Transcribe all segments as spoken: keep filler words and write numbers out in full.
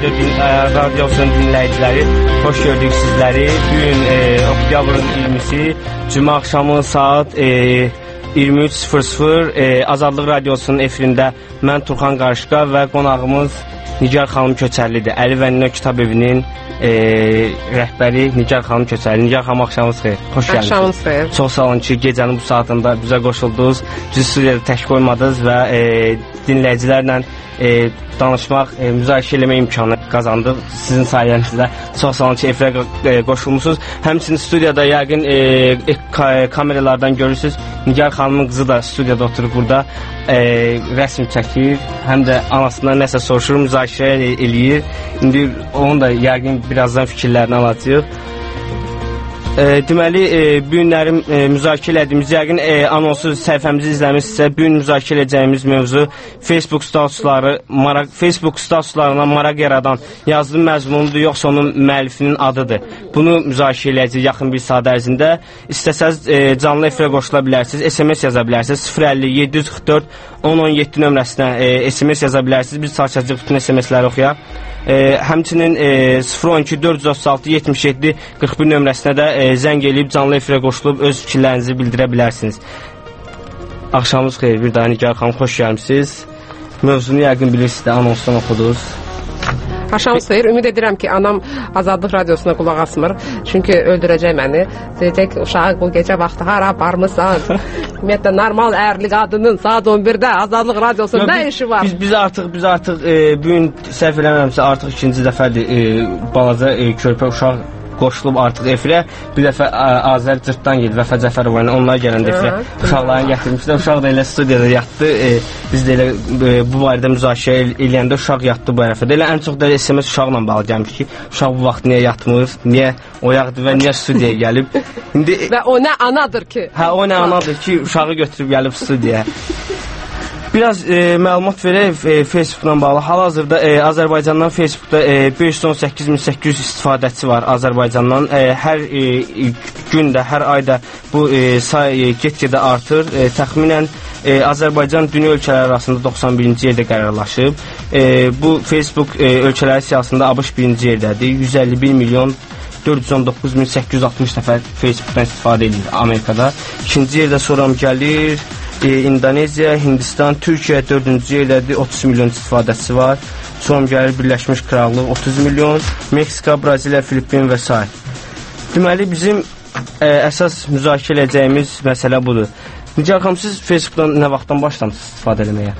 radyo din, e, radyosunun dinləyiciləri, xoş gördük sizləri. Bugün e, oktyabrın iyirmisi, cümə axşamı saat e, iyirmi üç sıfır sıfır e, Azadlıq Radyosunun efirində mən Turxan Qarışqa və qonağımız Nigar xanım Köçərlidir. Əli və Nino Kitab Evinin e, rəhbəri Nigar xanım Köçərli. Nigar xanım, axşamınız xeyir. Xoş gəldiniz. Axşamınız xeyir. Çox sağ olun ki, gecənin bu saatında bizə qoşuldunuz. Bizi studiyada tək qoymadınız və e, dinləyicilərlə e, danışmaq, e, müzakirə eləmə imkanı qazandıq. Sizin sayənizdə çox sağ olun ki, efirə e, qoşulmusunuz. Həmçinin studiyada yəqin e, e, kameralardan görürsünüz. Nigar xanımın qızı da studiyada oturub burada e, rəsm çəkir, həm də anasından nəsə soruşur, müzakirə eləyir. İndi onun da yəqin birazdan fikirlərini alacağıq. E, deməli, e, bu günlərin e, müzakirə elədiyimiz, yəqin e, anonsu səhifəmizi izləmişsinizsə, bu gün müzakirə edəcəyimiz mövzu Facebook statusları, maraq, Facebook statuslarına maraq yaradan yazılı məzmunundur, yoxsa onun müəllifinin adıdır. Bunu müzakirə eləyəcəyik yaxın bir saat ərzində. İstəsəz e, canlı efirə qoşula bilərsiniz, S M S yaza bilərsiniz, sıfır əlli yeddi yüz qırx dörd on on yeddi nömrəsinə e, S M S yaza bilərsiniz, biz çalışacağıq bütün S M S-ləri oxuyaq. E, həmçinin e, sıfır on iki dörd yüz otuz altı yetmiş yeddi qırx bir nömrəsinə də e, zəng eləyib canlı efirə qoşulub öz fikirlərinizi bildirə bilərsiniz. Axşamınız xeyir, bir daha Nigar xanım, xoş gəlmişsiniz. Mövzunu yəqin bilirsiniz də, anonsdan oxudunuz. Axşamınız xeyir. Ümid edirəm ki, anam Azadlıq Radiosuna qulaq asmır. Çünki öldürəcək məni. Deyəcək, uşağı bu gecə vaxtı hara aparmısan? Ümumiyyətlə, normal ərli qadının saat on birdə Azadlıq Radiosunda nə işi var? Biz, biz artıq, biz artıq e, bugün səhv eləmirəmsə, artıq ikinci dəfədir e, balaca e, körpə uşaq qoşulub artıq efirə. Bir dəfə Azər Cırtdan geldi, Vəfə Cəfərova ilə onlar gələndə efirə uşaqlarını gətirmişlər. Uşaq da elə studiyada yatdı. E, biz də elə e, bu barədə müzakirə eləyəndə uşaq yatdı bu ərəfədə. Elə ən çox da S M S uşaqla bağlı gəlmiş ki, uşaq bu vaxt niyə yatmır, niyə oyaqdır və niyə studiyaya gəlib. İndi və o nə anadır ki? Hə, o nə anadır ki, uşağı götürüb gəlib studiyaya. Biraz e, məlumat verək e, Facebookla bağlı. Hal-hazırda e, Azərbaycandan Facebookda e, beş yüz on səkkiz min səkkiz yüz istifadəçisi var Azərbaycandan. E, hər e, gündə, hər ayda bu e, say e, get-gedə artır. E, təxminən e, Azərbaycan dünya ölkələri arasında doxsan birinci yerdə qərarlaşıb. E, bu Facebook e, ölkələri siyasında ABŞ birinci yerdədir. yüz əlli bir milyon dörd yüz on doqquz min səkkiz yüz altmış nəfər Facebookdan istifadə edir Amerikada. İkinci yerdə soram gəlir E, İndoneziya, Hindistan, Türkiyə dördüncü yerdədir, otuz milyon istifadəçisi var. Sonra gəlir Birləşmiş Krallıq otuz milyon, Meksika, Braziliya, Filippin və s. Deməli, bizim ə, əsas müzakirə edəcəyimiz məsələ budur. Nigar xanım, siz Facebookdan nə vaxtdan başlamısınız istifadə etməyə?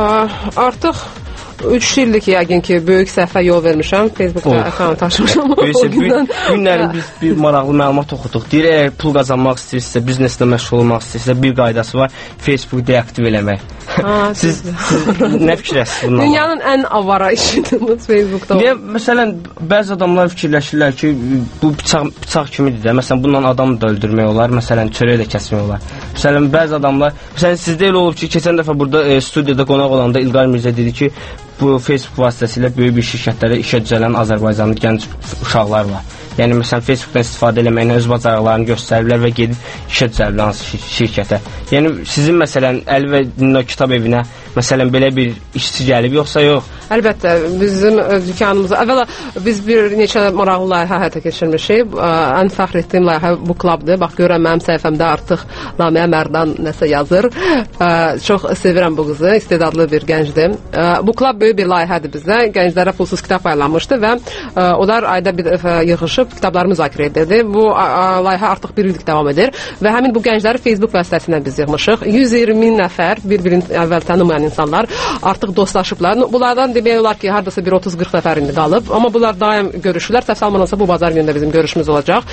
Artıq üç ildir ki, yəqin ki, böyük səhvə yol vermişəm. Facebookda account açmışam. Günlərin biz bir maraqlı məlumat oxuduq. Deyir, əgər pul qazanmaq istəyirsə, bizneslə məşğul olmaq istəyirsə, bir qaydası var, Facebook deaktiv eləmək. Ha, siz, siz nə fikirləşsiniz bundan? Dünyanın ən avara işidir bu Facebookda. Niyə, məsələn, bəzi adamlar fikirləşirlər ki, bu bıçaq, bıçaq kimidir də. Məsələn, bundan adam da öldürmək olar, məsələn, çörək də kəsmək olar. Məsələn, bəzi adamlar, məsələn, sizdə elə olub ki, keçən dəfə burada e, studiyada qonaq olanda İlqar Mirzə dedi ki, bu Facebook vasitəsilə böyük bir şirkətlərə işə düzələn Azərbaycanlı gənc uşaqlar var. Yəni, məsələn, Facebookdan istifadə eləməklə öz bacarıqlarını göstəriblər və gedib işə düzəliblər hansı şirkətə. Yəni, sizin, məsələn, Əli və Nino Kitab Evinə, məsələn, belə bir işçi gəlib, yoxsa yox? Əlbəttə, bizim dükanımıza, əvvəla biz bir neçə maraqlı layihə həyata keçirmişik. Ən fəxr etdiyim layihə bu klubdur. Bax, görəm, mənim səhifəmdə artıq Lamiyə Mərdan nəsə yazır. Çox sevirəm bu qızı, istedadlı bir gəncdir. Bu klub böyük bir layihədir bizdə. Gənclərə pulsuz kitab paylanmışdı və onlar ayda bir dəfə yığışıb kitabları müzakirə edirdi. Bu layihə artıq bir illik davam edir və həmin bu gəncləri Facebook vasitəsilə biz yığmışıq. yüz iyirmi min nəfər, bir-birini əvvəl tanımayan insanlar artıq dostlaşıblar. Bunlardan demək olar ki, hardasa bir otuz qırx nəfər indi qalıb. Amma bunlar daim görüşürlər. Səhv salmanasa bu bazar günündə bizim görüşümüz olacaq.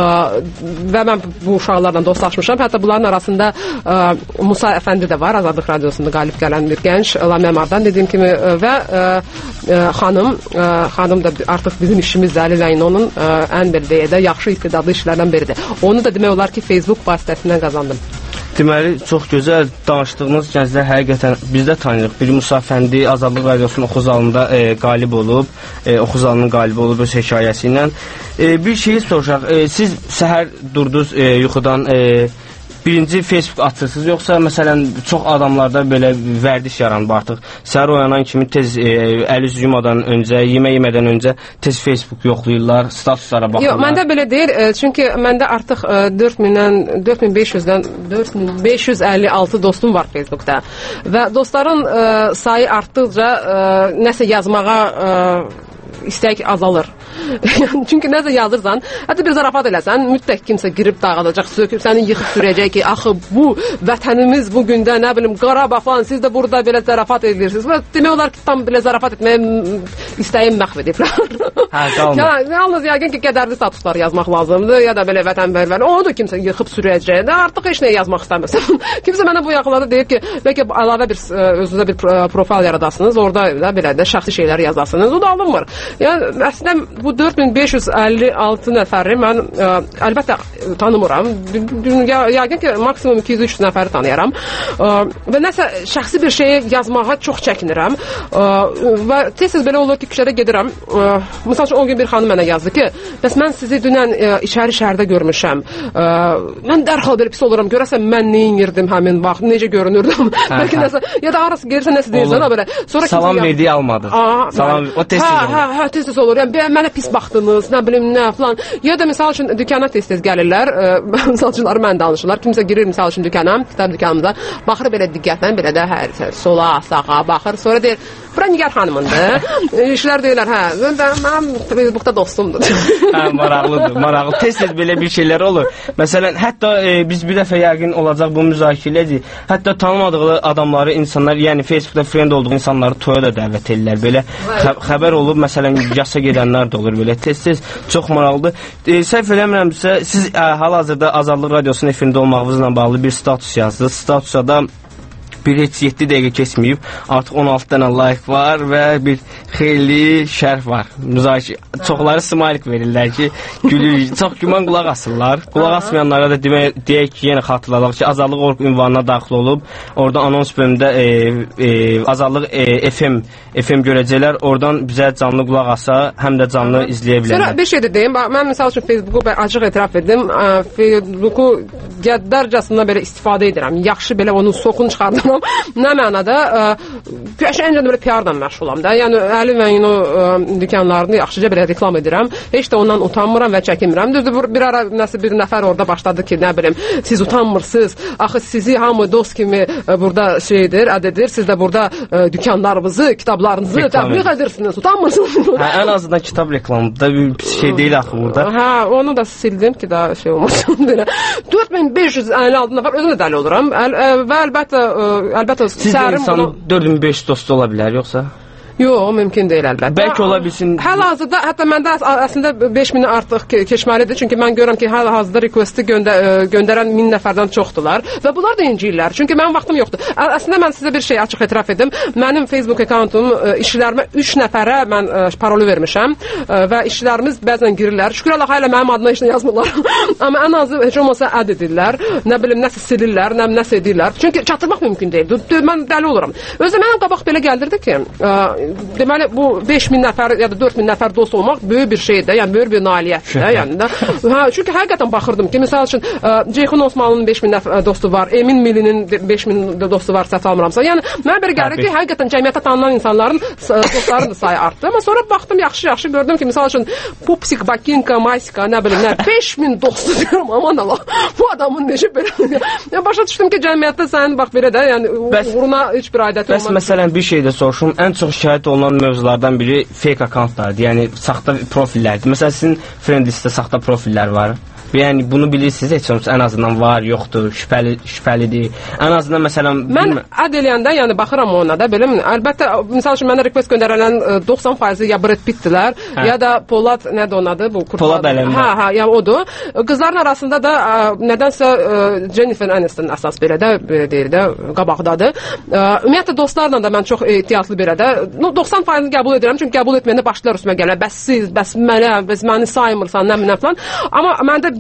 Və mən bu uşaqlarla dostlaşmışam. Hətta bunların arasında Musa Əfəndi də var. Azadlıq Radiosunda qalib gələn bir gənc. Lamiyə Mardan dediyim kimi və xanım, xanım da artıq bizim işimizdə Əli Ləyinonun ən bir deyədə yaxşı istedadlı işlərdən biridir. Onu da demək olar ki, Facebook vasitəsindən qazandım. Deməli, çox gözəl danışdığınız gənclər həqiqətən biz də tanıyırıq. Biri Musa Əfəndi Azadlıq Radiosunun oxu zalında e, qalib olub, e, oxu zalının qalib olub öz hekayəsi ilə. E, bir şeyi soruşaq. E, siz səhər durdunuz e, yuxudan, e, birinci Facebook açırsınız, yoxsa məsələn çox adamlarda belə vərdiş yaranıb artıq. Səhər oyanan kimi tez e, əl üz yumadan öncə, yemək yemədən öncə tez Facebook yoxlayırlar, statuslara baxırlar. Yox, məndə belə deyil, e, çünki məndə artıq e, dörd mindən dörd min beş yüzdən dörd min beş yüz əlli altı dostum var Facebookda və dostların e, sayı artdıqca e, nəsə yazmağa e, istək azalır. Çünki nəsə yazırsan, hətta bir zarafat eləsən, mütləq kimsə girib dağıdacaq, söküb səni yıxıb sürəcək ki, axı bu vətənimiz bu gündə, nə bilim, Qarabağ falan, siz də burada belə zarafat edirsiniz. Və demək olar ki, tam belə zarafat etməyə istəyim məhv ediblər. Hə, qalmır. Ya, yalnız yəqin ki, qədərli statuslar yazmaq lazımdır, ya da belə vətənpərvər. Onu da kimsə yıxıb sürəcək. Artıq heç nə yazmaq istəmirsən. Kimsə mənə bu yaxınlarda deyib ki, bəlkə əlavə bir özünüzə bir profil yaradasınız, orada da belə də şəxsi şeylər yazasınız. O da alınmır. Yəni əslində bu dörd min beş yüz əlli altı nəfəri mən ə, əlbəttə tanımıram. Yəqin ki, maksimum iki yüz üç yüz nəfəri tanıyıram. Ə, və nəsə şəxsi bir şeyi yazmağa çox çəkinirəm. Ə, və tez-tez belə olur ki, küçədə gedirəm. Ə, Məsəl üçün o gün bir xanım mənə yazdı ki, bəs mən sizi dünən ə, içəri şəhərdə görmüşəm. Ə, mən dərhal belə pis oluram. Görəsən mən nə edirdim həmin vaxt, necə görünürdüm. Bəlkə nəsə ya da arası gəlirsə nəsə deyirsən belə. Sonra salam verdiyi almadı. Aa, salam o tez-tez olur. Hə, hə, tez-tez olur. Yəni mənə pis baxdınız, nə bilim nə falan. Ya da misal üçün dükana tez-tez gəlirlər. Misal üçün mən danışırlar. Kimsə girir misal üçün dükana, kitab dükanımıza, baxır belə diqqətlə, belə də hər sola, sağa baxır. Sonra deyir, bura Nigar xanımındır. İşlər deyirlər, hə, mən Facebookda dostumdur. Hə, maraqlıdır, maraqlı. Tez-tez belə bir şeylər olur. Məsələn, hətta e, biz bir dəfə yəqin olacaq bu müzakirədir. Hətta tanımadığı adamları, insanlar, yəni Facebookda friend olduğu insanları toya da dəvət edirlər. Belə xə xəbər olub, məsələn, yasa gedənlər də olur belə. Tez-tez çox maraqlıdır. E, səhv eləmirəmsə, siz e, hal-hazırda Azadlıq Radiosunun efirində olmağınızla bağlı bir status yazdınız. Statusda da bir heç yeddi dəqiqə keçməyib, artıq on altı dənə like var və bir xeyli şərh var. Müzakirə, çoxları smailik verirlər ki, gülür, çox güman qulaq asırlar. Qulaq asmayanlara da demək, deyək ki, yenə xatırladaq ki, Azadlıq Org ünvanına daxil olub, orada anons bölümündə e, e, Azadlıq e, F M F M görəcəklər, oradan bizə canlı qulaq asa, həm də canlı izləyə bilərlər. Sonra bir şey də deyim, mən misal üçün Facebooku açıq etiraf edim, Facebooku qəddarcasına belə istifadə edirəm, yaxşı belə onun soxunu çıxardım. Nə mənada qəşəngcə belə P R-dan məşğulam da. Yəni Əli və Yino dükanlarını yaxşıca belə reklam edirəm. Heç də ondan utanmıram və çəkinmirəm. Düzdür, bir ara nəsə bir nəfər orada başladı ki, nə bilim, siz utanmırsınız. Axı sizi hamı dost kimi burada şeydir, ədədir. Siz də burada dükanlarınızı, kitablarınızı təbliğ edirsiniz. Utanmırsınız. Hə, ən azından kitab reklamı da bir pis şey deyil axı burada. Hə, onu da sildim ki, daha şey olmasın belə. dörd min beş yüz əlli altı nəfər özüm də dəli oluram. Əl, ə, və əlbəttə əlbəttə sizin insan dörd min beş yüz dostu ola bilər, yoxsa? Yox, mümkün deyil əlbəttə. Bəlkə ola bilsin. Hal-hazırda hətta məndə əslində beş mindən artıq keçməlidir. Çünki mən görürəm ki, hal-hazırda requesti göndə göndərən min nəfərdən çoxdular və bunlar da inciyirlər. Çünki mənim vaxtım yoxdur. Əslində mən sizə bir şey açıq etiraf edim. Mənim Facebook akkauntum işçilərimə üç nəfərə mən parolu vermişəm və işçilərimiz bəzən girirlər. Şükür Allah hələ mənim adıma heç nə yazmırlar. Amma ən azı heç olmasa əd edirlər. Nə bilim nəsə silirlər, nə nəsə edirlər. Çünki çatdırmaq mümkün deyil. Mən dəli oluram. Özdə mənim qabaq belə gəldirdi ki, deməli bu beş min nəfər ya da dörd min nəfər dost olmaq böyük bir şeydir. Yəni böyük bir nailiyyətdir də, yəni də. Hə, çünki həqiqətən baxırdım ki, məsəl üçün Ceyxun Osmanlının beş min nəfər dostu var, Emin Millinin beş min dostu var, səhv almıramsa. Yəni mənə belə gəlir ki, həqiqətən cəmiyyətdə tanınan insanların dostlarının da sayı artdı. Amma sonra baxdım yaxşı-yaxşı gördüm ki, məsəl üçün Pupsik, Bakinka, Maysika, nə bilim nə beş min dostu diyorum, aman Allah. Bu adamın necə belə? Yəni başa düşdüm ki, cəmiyyətdə sənin bax belə də, yəni uğruna heç bir adəti olmaz. Bəs məsələn bir şey də soruşum, ən çox şikayət olunan mövzulardan biri fake accountlardır. Yəni saxta profillərdir. Məsələn sizin friend listdə saxta profillər var. Yəni bunu bilirsiniz, heç olmasa ən azından var, yoxdur, şübhəli, şübhəlidir. Ən azından məsələn mən əd eləyəndə, yəni baxıram ona da, belə əlbəttə məsəl üçün mənə request göndərilən doxsan faizi ya Brad Pittdilər, hə. Ya da Polad nədir onun adı? Bu Polad Ələmdə. Hə, hə, yəni odur. Qızların arasında da nədənsə Jennifer Aniston əsas belə də deyir də qabaqdadır. Ümumiyyətlə dostlarla da mən çox ehtiyatlı belə də doxsan faizini qəbul edirəm, çünki qəbul etməyəndə başlar üstümə gəlir. Bəs siz, bəs mənə, bəs məni saymırsan, nə mənə falan. Amma məndə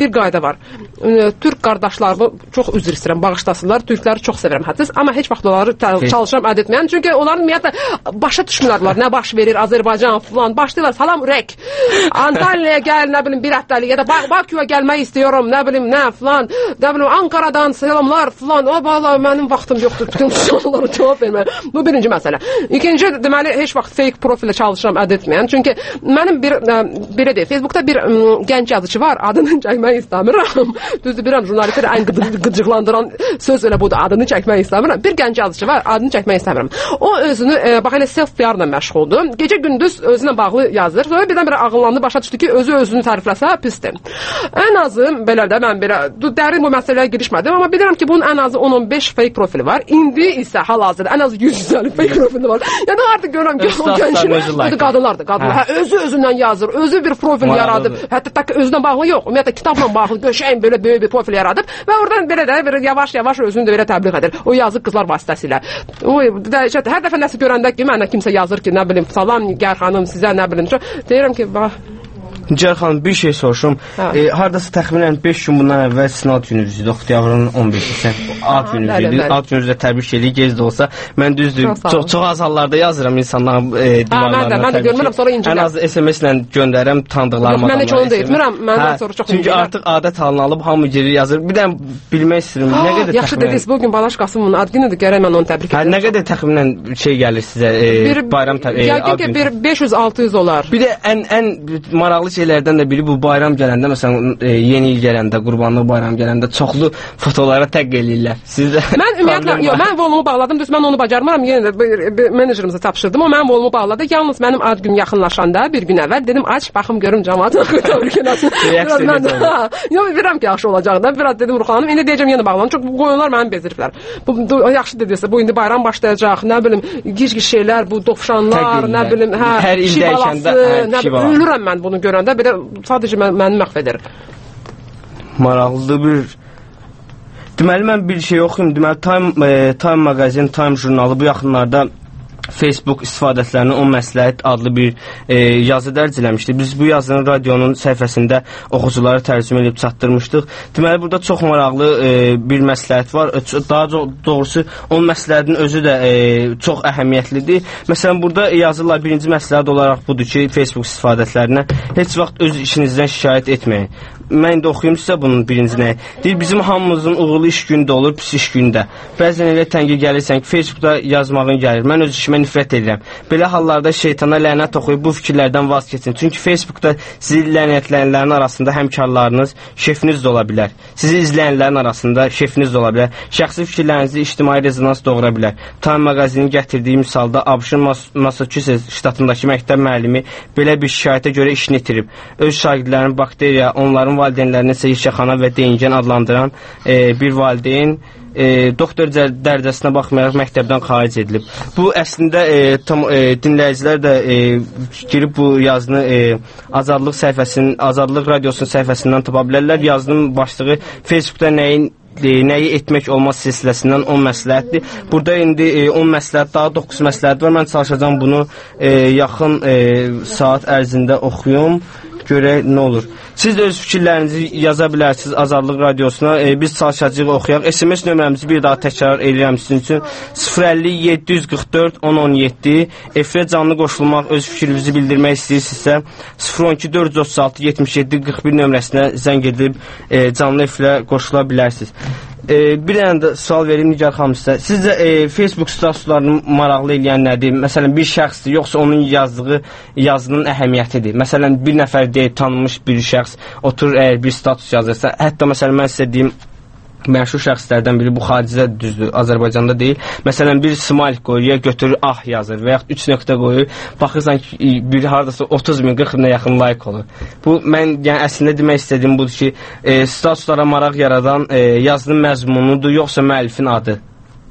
bir qayda var. Türk qardaşlarımı çox üzr istəyirəm, bağışlasınlar. Türkləri çox sevirəm hədsiz, amma heç vaxt onları çalışıram ədət etməyəm. Çünki onların ümumiyyətlə başa düşmürlər nə baş verir Azərbaycan falan. Başlayırlar salam ürək. Antalya'ya gəl, nə bilim bir həftəlik ya da Bakıya gəlmək istəyirəm, nə bilim nə falan. Nə bilim Ankara'dan selamlar falan. O vallahi mənim vaxtım yoxdur. Bütün suallara cavab vermək. Bu birinci məsələ. İkinci, deməli heç vaxt fake profillə çalışıram ədət etməyəm. Çünki mənim bir belə deyil, Facebookda bir ə, gənc yazıcı var, adını çəkmək istəmirəm. Düzdür, bilirəm, jurnalistləri ən qıcıqlandıran söz elə budur, adını çəkmək istəmirəm. Bir gənc yazıcı var, adını çəkmək istəmirəm. O özünü, e, bax elə self-P R-la məşğuldur. Gecə gündüz özünə bağlı yazır. Sonra birdən-birə ağıllandı, başa düşdü ki, özü özünü tərifləsə pisdir. Ən azı, belə də mən belə, dərin bu məsələyə girişmədim, amma bilirəm ki, bunun ən azı on on beş fake profili var. İndi isə hal-hazırda ən az yüz yüz əlli fake profili var. Yəni artıq görürəm ki, o gənclər, qadınlardır, qadınlar. Hə, özü özündən yazır, özü bir profil yaradıb. Hətta tək özünə bağlı yox, ümumiyyətlə kitabla bağlı göşəyin belə böyük bir profil yaradıb və oradan belə də bir yavaş-yavaş özünü də belə təbliğ edir. O yazıq qızlar vasitəsilə. Oy, dəhşət. Hər dəfə nəsə görəndə ki, mənə kimsə yazır ki, nə bilim, salam Nigar xanım, sizə nə bilim, deyirəm ki, bax. Nigar xanım, bir şey soruşum. E, hardasa təxminən beş gün bundan əvvəl sizin ad gününüz idi, oktyabrın on beşi. Ad gününüz idi. Ad gününüzdə təbrik eləyir, gec də olsa. Mən düzdür, çox, çox az hallarda yazıram insanların e, divarlarına. Mən də görmürəm, sonra incirəm. Ən az S M S-lə göndərəm tanıdıqlarıma. Mən heç onu da etmirəm, məndən sonra çox incirəm. Çünki artıq adət halını alıb hamı girir, yazır. Bir də bilmək istəyirəm, nə qədər təxminən... Yaxşı dediniz, bugün Balaş Qasımın ad günüdür, gərək mən onu təbrik edirəm. Nə qədər təxminən şey gəlir sizə, bayram təbrik? Yəqin ki, bir beş yüz altı yüz olar. Bir də ən ən maraqlı şeylərdən də biri bu bayram gələndə, məsələn, e, yeni il gələndə, qurbanlıq bayram gələndə çoxlu fotolara təq eləyirlər. Sizdə mən ümumiyyətlə, yox, mən volumu bağladım, düz mən onu bacarmıram. Yenə də menejerimizə tapşırdım, o mənim volumu bağladı. Yalnız mənim ad günüm yaxınlaşanda bir gün əvvəl dedim, aç baxım görüm cəmaət təbrik eləsin. Yox, bilirəm ki, yaxşı olacaq da. Biraz dedim Ruxanım, indi deyəcəm yenə bağlanım. Çünki bu qoyunlar mənim beziriblər. Bu yaxşı dediysə, bu indi bayram başlayacaq. Nə bilim, gic-gic şeylər, bu dovşanlar, nə bilim, hə, hər il dəyişəndə, nə bilim, ölürəm mən bunu görəndə. Belə sadəcə mən, məni məhv edir. Maraqlıdır bir... Deməli, mən bir şey oxuyum. Deməli, Time, e, Time mağazin, Time jurnalı bu yaxınlarda Facebook istifadətlərinin on məsləhət adlı bir e, yazı dərc eləmişdi. Biz bu yazının radionun səhifəsində oxuculara tərcümə edib çatdırmışdıq. Deməli, burada çox maraqlı e, bir məsləhət var. Daha doğrusu, on məsləhətin özü də e, çox əhəmiyyətlidir. Məsələn, burada yazırlar, birinci məsləhət olaraq budur ki, Facebook istifadətlərinə heç vaxt öz işinizdən şikayət etməyin. Mən də oxuyum sizə bunun birincinə. Deyir, bizim hamımızın uğurlu iş gündə olur, pis iş gündə. Bəzən elə təngə gəlirsən ki, Facebookda yazmağın gəlir. Mən öz işimə nifrət edirəm. Belə hallarda şeytana lənət oxuyub bu fikirlərdən vaz keçin. Çünki Facebookda sizi lənətlənənlərin arasında həmkarlarınız, şefiniz də ola bilər. Sizi izləyənlərin arasında şefiniz də ola bilər. Şəxsi fikirlərinizi ictimai rezonans doğura bilər. Time mağazinin gətirdiyi misalda A B Ş-ın Massachusetts ştatındakı məktəb müəllimi belə bir şikayətə görə işini itirib. Öz şagirdlərinin bakteriya, onların valideynlərini isə işəxana və deyingən adlandıran e, bir valideyn e, doktor dərəcəsinə baxmayaraq məktəbdən xaric edilib. Bu əslində e, tam, e, dinləyicilər də e, girib bu yazını e, Azadlıq səhifəsinin, Azadlıq radiosunun səhifəsindən tapa bilərlər. Yazının başlığı Facebookda nəyin nəyi etmək olmaz silsiləsindən on məsləhətdir. Burada indi e, on məsləhət, daha doqquz məsləhət var. Mən çalışacağım bunu e, yaxın e, saat ərzində oxuyum. Görək nə olur. Siz də öz fikirlərinizi yaza bilərsiniz Azadlıq radiosuna. E, biz çalışacağıq oxuyaq. S M S nömrəmizi bir daha təkrar edirəm sizin üçün. sıfır əlli yeddi yüz qırx dörd on on yeddi. Efirə canlı qoşulmaq, öz fikrinizi bildirmək istəyirsinizsə sıfır on iki dörd yüz otuz altı yetmiş yeddi qırx bir nömrəsinə zəng edib e, canlı efirə qoşula bilərsiniz. E, bir dənə də sual vereyim Nigar xanım sizə. Sizcə e, Facebook statuslarını maraqlı eləyən nədir? Məsələn, bir şəxsdir, yoxsa onun yazdığı yazının əhəmiyyətidir? Məsələn, bir nəfər deyib tanınmış bir şəxs oturur, əgər bir status yazırsa, hətta məsələn, mən sizə deyim, məşhur şəxslərdən biri bu xaricdə düzdür, Azərbaycanda deyil. Məsələn, bir smile qoyur, ya götürür ah yazır və yaxud üç nöqtə qoyur. Baxırsan ki, bir hardasa otuz min qırx minə yaxın like olur. Bu, mən yəni, əslində demək istədiyim budur ki, e, statuslara maraq yaradan e, yazının məzmunudur, yoxsa müəllifin adı.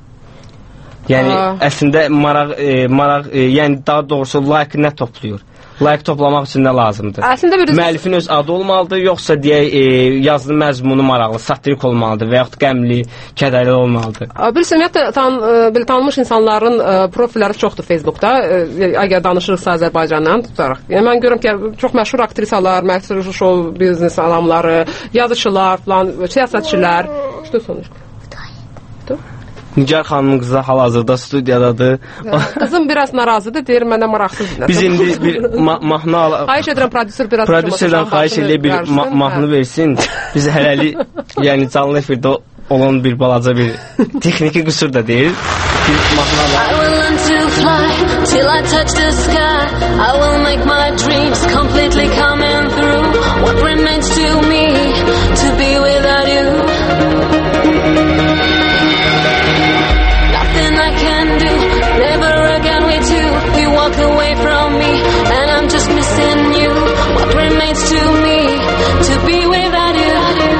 Yəni, Aa. əslində maraq, e, maraq e, yəni daha doğrusu like nə toplayır? like toplamaq üçün nə lazımdır? Əslində bir müəllifin öz adı olmalıdır, yoxsa deyək e, yazılı məzmunu maraqlı, satirik olmalıdır və yaxud qəmli, kədərli olmalıdır? Bilirsən, ümumiyyətlə tan, belə tanınmış insanların ə, profilləri çoxdur Facebookda. Ə, əgər danışırıqsa Azərbaycandan tutaraq. Yəni mən görürəm ki, çox məşhur aktrisalar, məşhur show biznes adamları, yazıçılar falan, siyasətçilər. Что сонечко? Что? Nigar xanımın qızı hal-hazırda studiyadadır. Qızım biraz narazıdır, deyir mənə maraqsızdır. Biz indi bir ma mahnı alaq. Xahiş edirəm prodüser biraz prodüserdən xahiş eləyib bir ma mahnı versin. Biz hələlik yəni canlı efirdə olan bir balaca bir texniki qüsur da deyil. Bir mahnı alaq. I will learn to fly till I touch the sky. I will make my dreams completely coming through. What remains to me to be without you? Never again with you. You walk away from me, and I'm just missing you. What remains to me to be without you?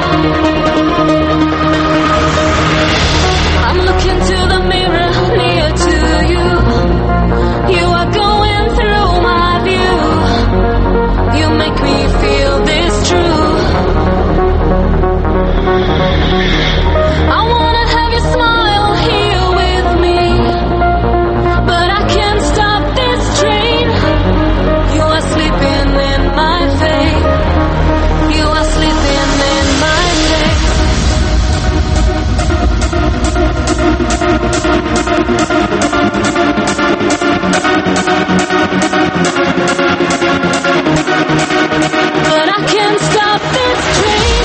I'm looking to the mirror near to you. You are going through my view. You make me feel this true. I wanna have your smile here with me. But I can't stop this train.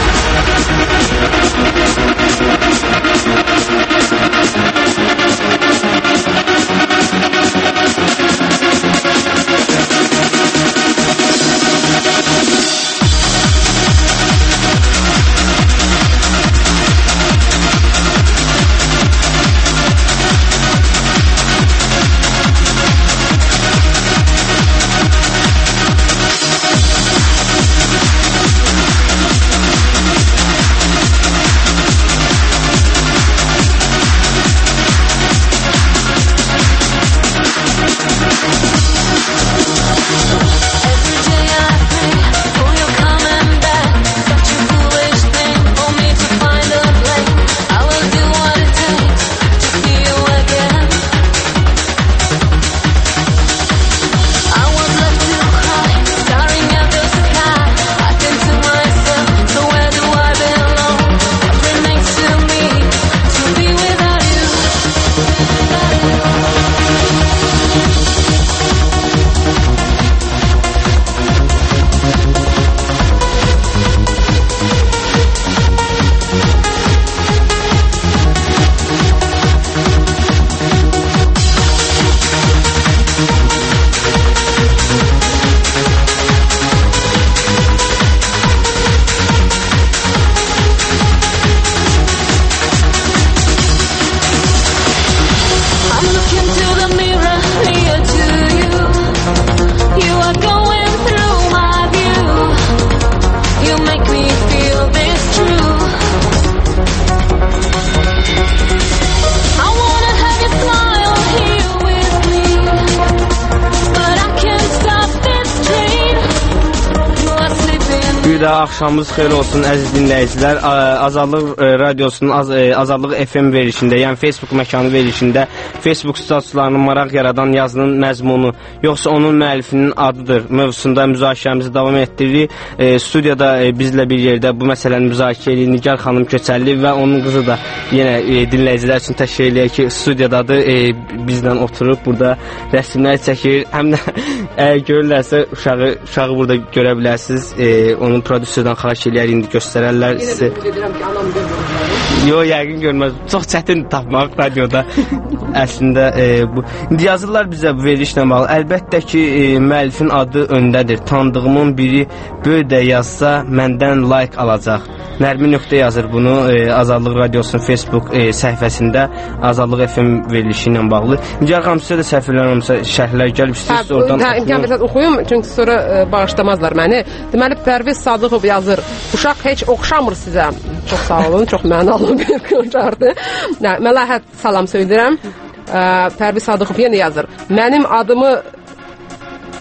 Axşamınız xeyir olsun əziz dinləyicilər. Azadlıq radiosunun Az Azadlıq F M verilişində, yəni Facebook məkanı verilişində Facebook statuslarının maraq yaradan yazının məzmunu, yoxsa onun müəllifinin adıdır mövzusunda müzakirəmizi davam etdiririk. E, studiyada e, bizlə bir yerdə bu məsələni müzakirə edir Nigar xanım Köçərli və onun qızı da yenə e, dinləyicilər üçün təşəkkür eləyək ki, studiyadadır. E, bizlə oturub burada rəsmlər çəkir. Həm də əgər görürlərsə uşağı, uşağı burada görə bilərsiniz. E, onun prodüserdən xahiş eləyər, indi göstərərlər sizə. Bilirəm ki, anam görmür. Yox, yəqin görməz. Çox çətin tapmaq radioda. Əslində e, bu indi yazırlar bizə bu verilişlə bağlı. Əlbəttə ki, e, müəllifin adı öndədir. Tanıdığımın biri böyle də yazsa məndən like alacaq. Nərmin nöqtə yazır bunu e, Azadlıq Radiosunun Facebook e, səhifəsində Azadlıq F M verilişi ilə bağlı. Nigar xanım, sizə də səhifələrə şərhlər gəlib istəyirsiniz oradan. Hə, imkan versəz oxuyum, çünki sonra e, bağışlamazlar məni. Deməli, Pərviz Sadıqov yazır. Uşaq heç oxşamır sizə. Çox sağ olun, çox mənalı bir qonşardır. Məlahət salam söyləyirəm. Pərviz Sadıqov yenə yazır. Mənim adımı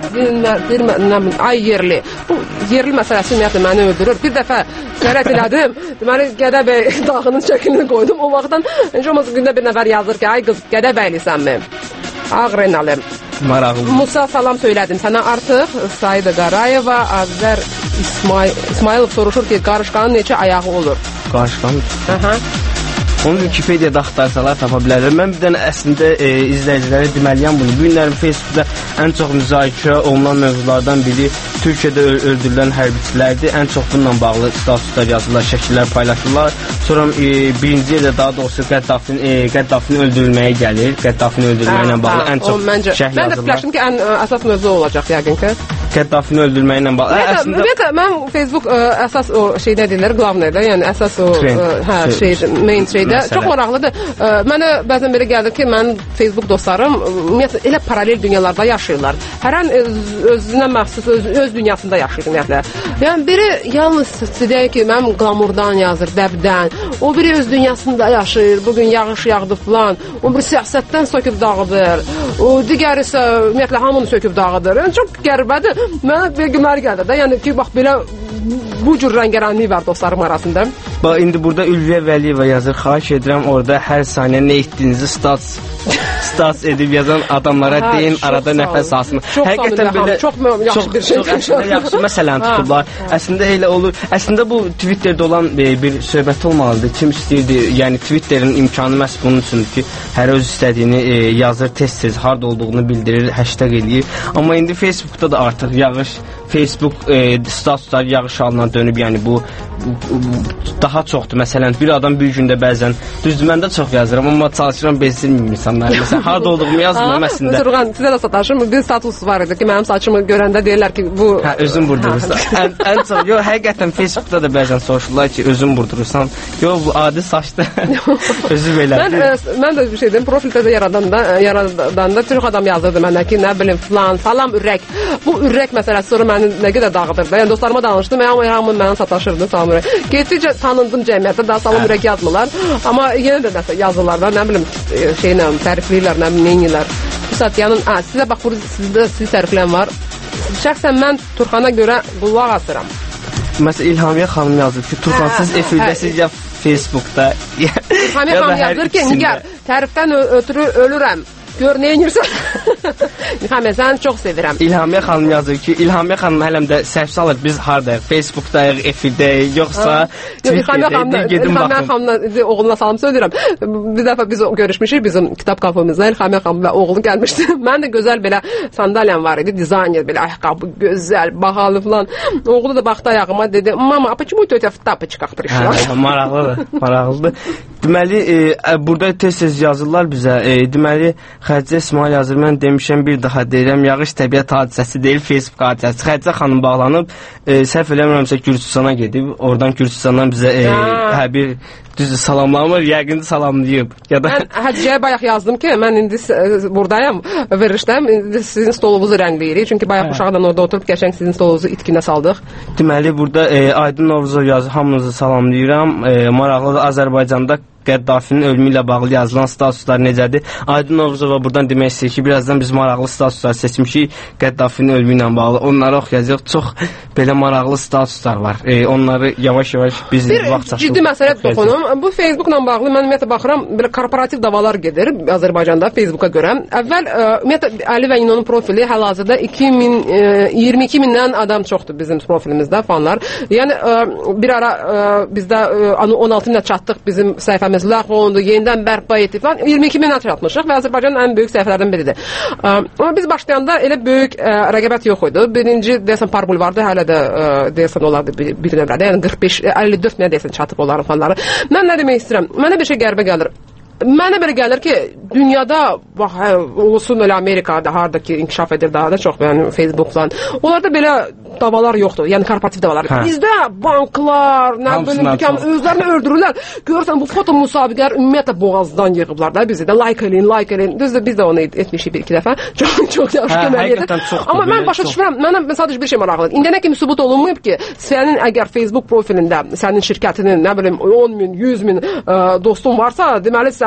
dinlər, dinlər, ay yerli. Bu yerli məsələsi ümumiyyətlə məni öldürür. Bir dəfə qərət elədim. Deməli Gədəbəy dağının şəklini qoydum. O vaxtdan heç olmasa gündə bir nəfər yazır ki, ay qız Gədəbəylisənmi? Ağrınalim. Maraqlı. Musa salam söylədim sənə artıq. Saida Qarayeva, Azər İsmail İsmailov soruşur ki, qarışqanın neçə ayağı olur? Qarışqanın? Aha. Onu Wikipediyada axtarsalar tapa bilərlər. Mən bir dənə əslində e, izləyicilərə deməliyəm bunu. Bu günlərin Facebookda ən çox müzakirə olunan mövzulardan biri Türkiyədə öldürülən hərbiçilərdir. Ən çox bununla bağlı statuslar yazırlar, şəkillər paylaşırlar. Sonra e, birinci yerdə daha doğrusu Qəddafinin e, Qəddafinin öldürülməyə gəlir. Qəddafinin öldürülməklə bağlı ən çox məncə, şərh yazırlar. Mən də fikirləşdim ki, ən ə, əsas mövzu olacaq yəqin ki. Qəddafinin öldürülməklə bağlı. Ə, əslində Ümumiyyətlə mən Facebook ə, əsas o şey nə deyirlər, qlavnədə, yəni əsas o trend, ə, hə şey, main trade çox maraqlıdır. Ə, mənə bəzən belə gəlir ki, mənim Facebook dostlarım ümumiyyətlə elə paralel dünyalarda yaşayırlar. Hər an öz, özünə məxsus öz, öz dünyasında yaşayır ümumiyyətlə. Yəni biri yalnız deyək ki, mənim qlamurdan yazır, dəbdən. O biri öz dünyasında yaşayır. Bu gün yağış yağdı falan. O biri siyasətdən söküb dağıdır. O digəri isə ümumiyyətlə hamını söküb dağıdır. Yəni çox qəribədir. Mənə bir günlər gəlir də. Yəni ki, bax belə bu cür rəngarənlik var dostlarım arasında. Bax indi burada Ülviyə Vəliyeva yazır. Xahiş edirəm orada hər saniyə nə etdiyinizi stats stats edib yazan adamlara hə, deyin, arada nəfəs alsın. Həqiqətən belə çox yaxşı çox, bir şey. Çox əslində yaxşı məsələni tutublar. Hə, əslində elə olur. Əslində bu Twitterdə olan bir söhbət olmalıdır. Kim istəyirdi, yəni Twitterin imkanı məhz bunun üçündür ki, hər öz istədiyini e, yazır, tez-tez harda olduğunu bildirir, hashtag eləyir. Amma indi Facebookda da artıq yağış Facebook e, statuslar yağış halına dönüb, yəni bu, bu, bu daha çoxdur. Məsələn, bir adam bir gündə bəzən, düzdür, mən də çox yazıram, amma çalışıram bezdirməyim insanlar. Məsələn, harda olduğumu yazmıram əslində. Turğan, sizə də sataşım, bir status var idi ki, mənim saçımı görəndə deyirlər ki, bu... Hə, özün vurdurursan. ən, ən çox, yox, həqiqətən Facebookda da bəzən soruşurlar ki, özün vurdurursan. Yox, bu adi saçdır. Özü belə. Mən, ə, mən də bir şey deyim, profildə də yaradanda, yaradanda çox adam yazırdı mənə ki, nə bilim, falan, salam ürək. Bu ürək məsələsi sonra məni nə qədər dağıdırdı. Yəni, dostlarıma danışdım, amma hamı mənə sataşırdı, salam ürək. Getdikcə tanındım cəmiyyətdə, daha salam ürək yazmırlar. Amma yenə də nəsə yazırlar, nə bilim, şeylə, tərifləyirlər, nə bilim, neyinlər. Bu saat yanın, ə, sizə bax, burada sizdə sizi tərifləyən var. Şəxsən mən Turxana görə qulaq asıram. Məsələn, İlhamiyə xanım yazır ki, Turxan, siz efirdəsiz ya Facebookda. İlhamiyə xanım yazır ki, Nigar, tərifdən ötürü ölürəm. Gör, nə edirsən? İlhamiyə, səni çox sevirəm. İlhamiyə xanım yazır ki, İlhamiyə xanım hələm də səhv salır, biz haradayıq? Facebookdayıq, efirdəyik, yoxsa Twitter'dəyik, gedim baxın. İlhamiyə xanımla, oğluna salam söyləyirəm. Bir dəfə biz görüşmüşük bizim kitab kafemizdə, İlhamiyə xanım və oğlu gəlmişdi. Mən də gözəl belə sandalyam var idi, dizayner, belə ayaqqabı, gözəl, bahalı falan. Oğlu da baxdı ayağıma, dedi, mama, почему у тебя в тапочках пришла? Hə, maraqlıdır, maraqlıdır. Deməli, e, burada tez-tez yazırlar bizə, e, deməli, Xədicə İsmail yazır, mən demişəm, bir daha deyirəm, yağış təbiət hadisəsi deyil, Facebook hadisəsi. Xədicə xanım bağlanıb, e, səhv eləmirəmsə Gürcüstana gedib, oradan Gürcüstandan bizə e, hə, bir düzdür salamlamır, yəqin salamlayıb. Ya da... Mən Hədicəyə bayaq yazdım ki, mən indi buradayım, verilişdəyim, indi sizin stolunuzu rəngləyirik, çünki bayaq uşaqdan orada oturub qəşəng sizin stolunuzu itkinə saldıq. Deməli, burada e, Aydın Novruzov yazır, hamınızı salamlayıram, e, maraqlıdır, Azərbaycanda Qəddafinin ölümü ilə bağlı yazılan statuslar necədir? Aydın Novruzova buradan demək istəyir ki, birazdan biz maraqlı statuslar seçmişik Qəddafinin ölümü ilə bağlı. Onları oxuyacaq. Çox belə maraqlı statuslar var. E, onları yavaş-yavaş biz bir vaxt çatdıq. Bir ciddi məsələ toxunum. Bu Facebookla bağlı mən ümumiyyətlə baxıram, belə korporativ davalar gedir Azərbaycanda Facebooka görə. Əvvəl ümumiyyətlə Əli və İnonun profili hal-hazırda iki min iyirmi iki mindən adam çoxdur bizim profilimizdə fanlar. Yəni bir ara bizdə on altı minə çatdıq bizim səhifə Ləğv olundu, yenidən bərpa etdi falan. iyirmi iki minə çatmışıq və Azərbaycanın ən böyük səhifələrdən biridir. Amma biz başlayanda elə böyük ə, rəqabət yox idi. Birinci deyəsən Par bulvardı, hələ də ə, deyəsən olardı bir, bir nömrədə. Yəni qırx beş əlli dörd minə deyəsən çatıb onların fanları. Mən nə demək istəyirəm? Mənə bir şey qəribə gəlir. Mənə belə gəlir ki, dünyada bax, hə, olsun elə Amerikada, harda ki inkişaf edir daha da çox, yəni Facebook falan. Onlarda belə davalar yoxdur, yəni korporativ davalar. Hə. Bizdə banklar, nə bilim, dükkan özlərini öldürürlər. Görürsən bu foto müsabiqələr ümumiyyətlə boğazdan yığıblar da bizi də like eləyin, like eləyin. Düzdür, biz də onu etmişik bir iki dəfə. Çox çox yaxşı hə, köməkdir. Amma mən başa düşmürəm. Mənə sadəcə bir şey maraqlıdır. İndi nə kimi sübut olunmayıb ki, sənin əgər Facebook profilində sənin şirkətinin, nə bilim, on min, yüz min ə, dostun varsa, deməli sən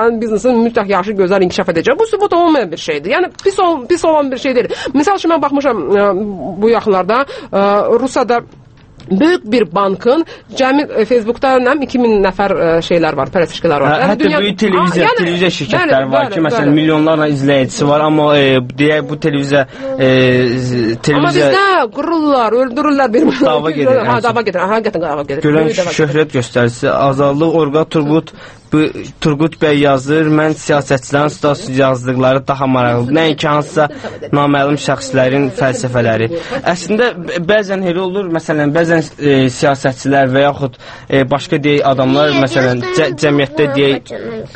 sənin biznesin mütləq yaxşı, gözəl inkişaf edəcək. Bu sübut olmayan bir şeydir. Yəni pis ol, pis olan bir şey deyil. Məsəl üçün mən baxmışam bu yaxınlarda Rusiyada böyük bir bankın cəmi Facebookda iki min nəfər şeylər var, pərəstişkilər var. Yəni, hətta dünya... böyük televiziya, yəni, televiziya şirkətləri bəli, var bəli, ki, məsələn, bəli. milyonlarla izləyicisi var, amma e, deyək bu televiziya e, televiziya... Amma bizdə qırırlar, öldürürlər bir milyon. Dava gedir. Ha, dava gedir, həqiqətən dava gedir. Görən şöhrət göstərisi, azadlıq, Orqa Turgut Bu, Turgut bəy yazır, mən siyasətçilərin status yazdıqları daha maraqlıdır. Nəinki hansısa naməlum şəxslərin fəlsəfələri. Əslində, bəzən elə olur, məsələn, bəzən e, siyasətçilər və yaxud e, başqa deyək adamlar, məsələn, cə, cəmiyyətdə deyək,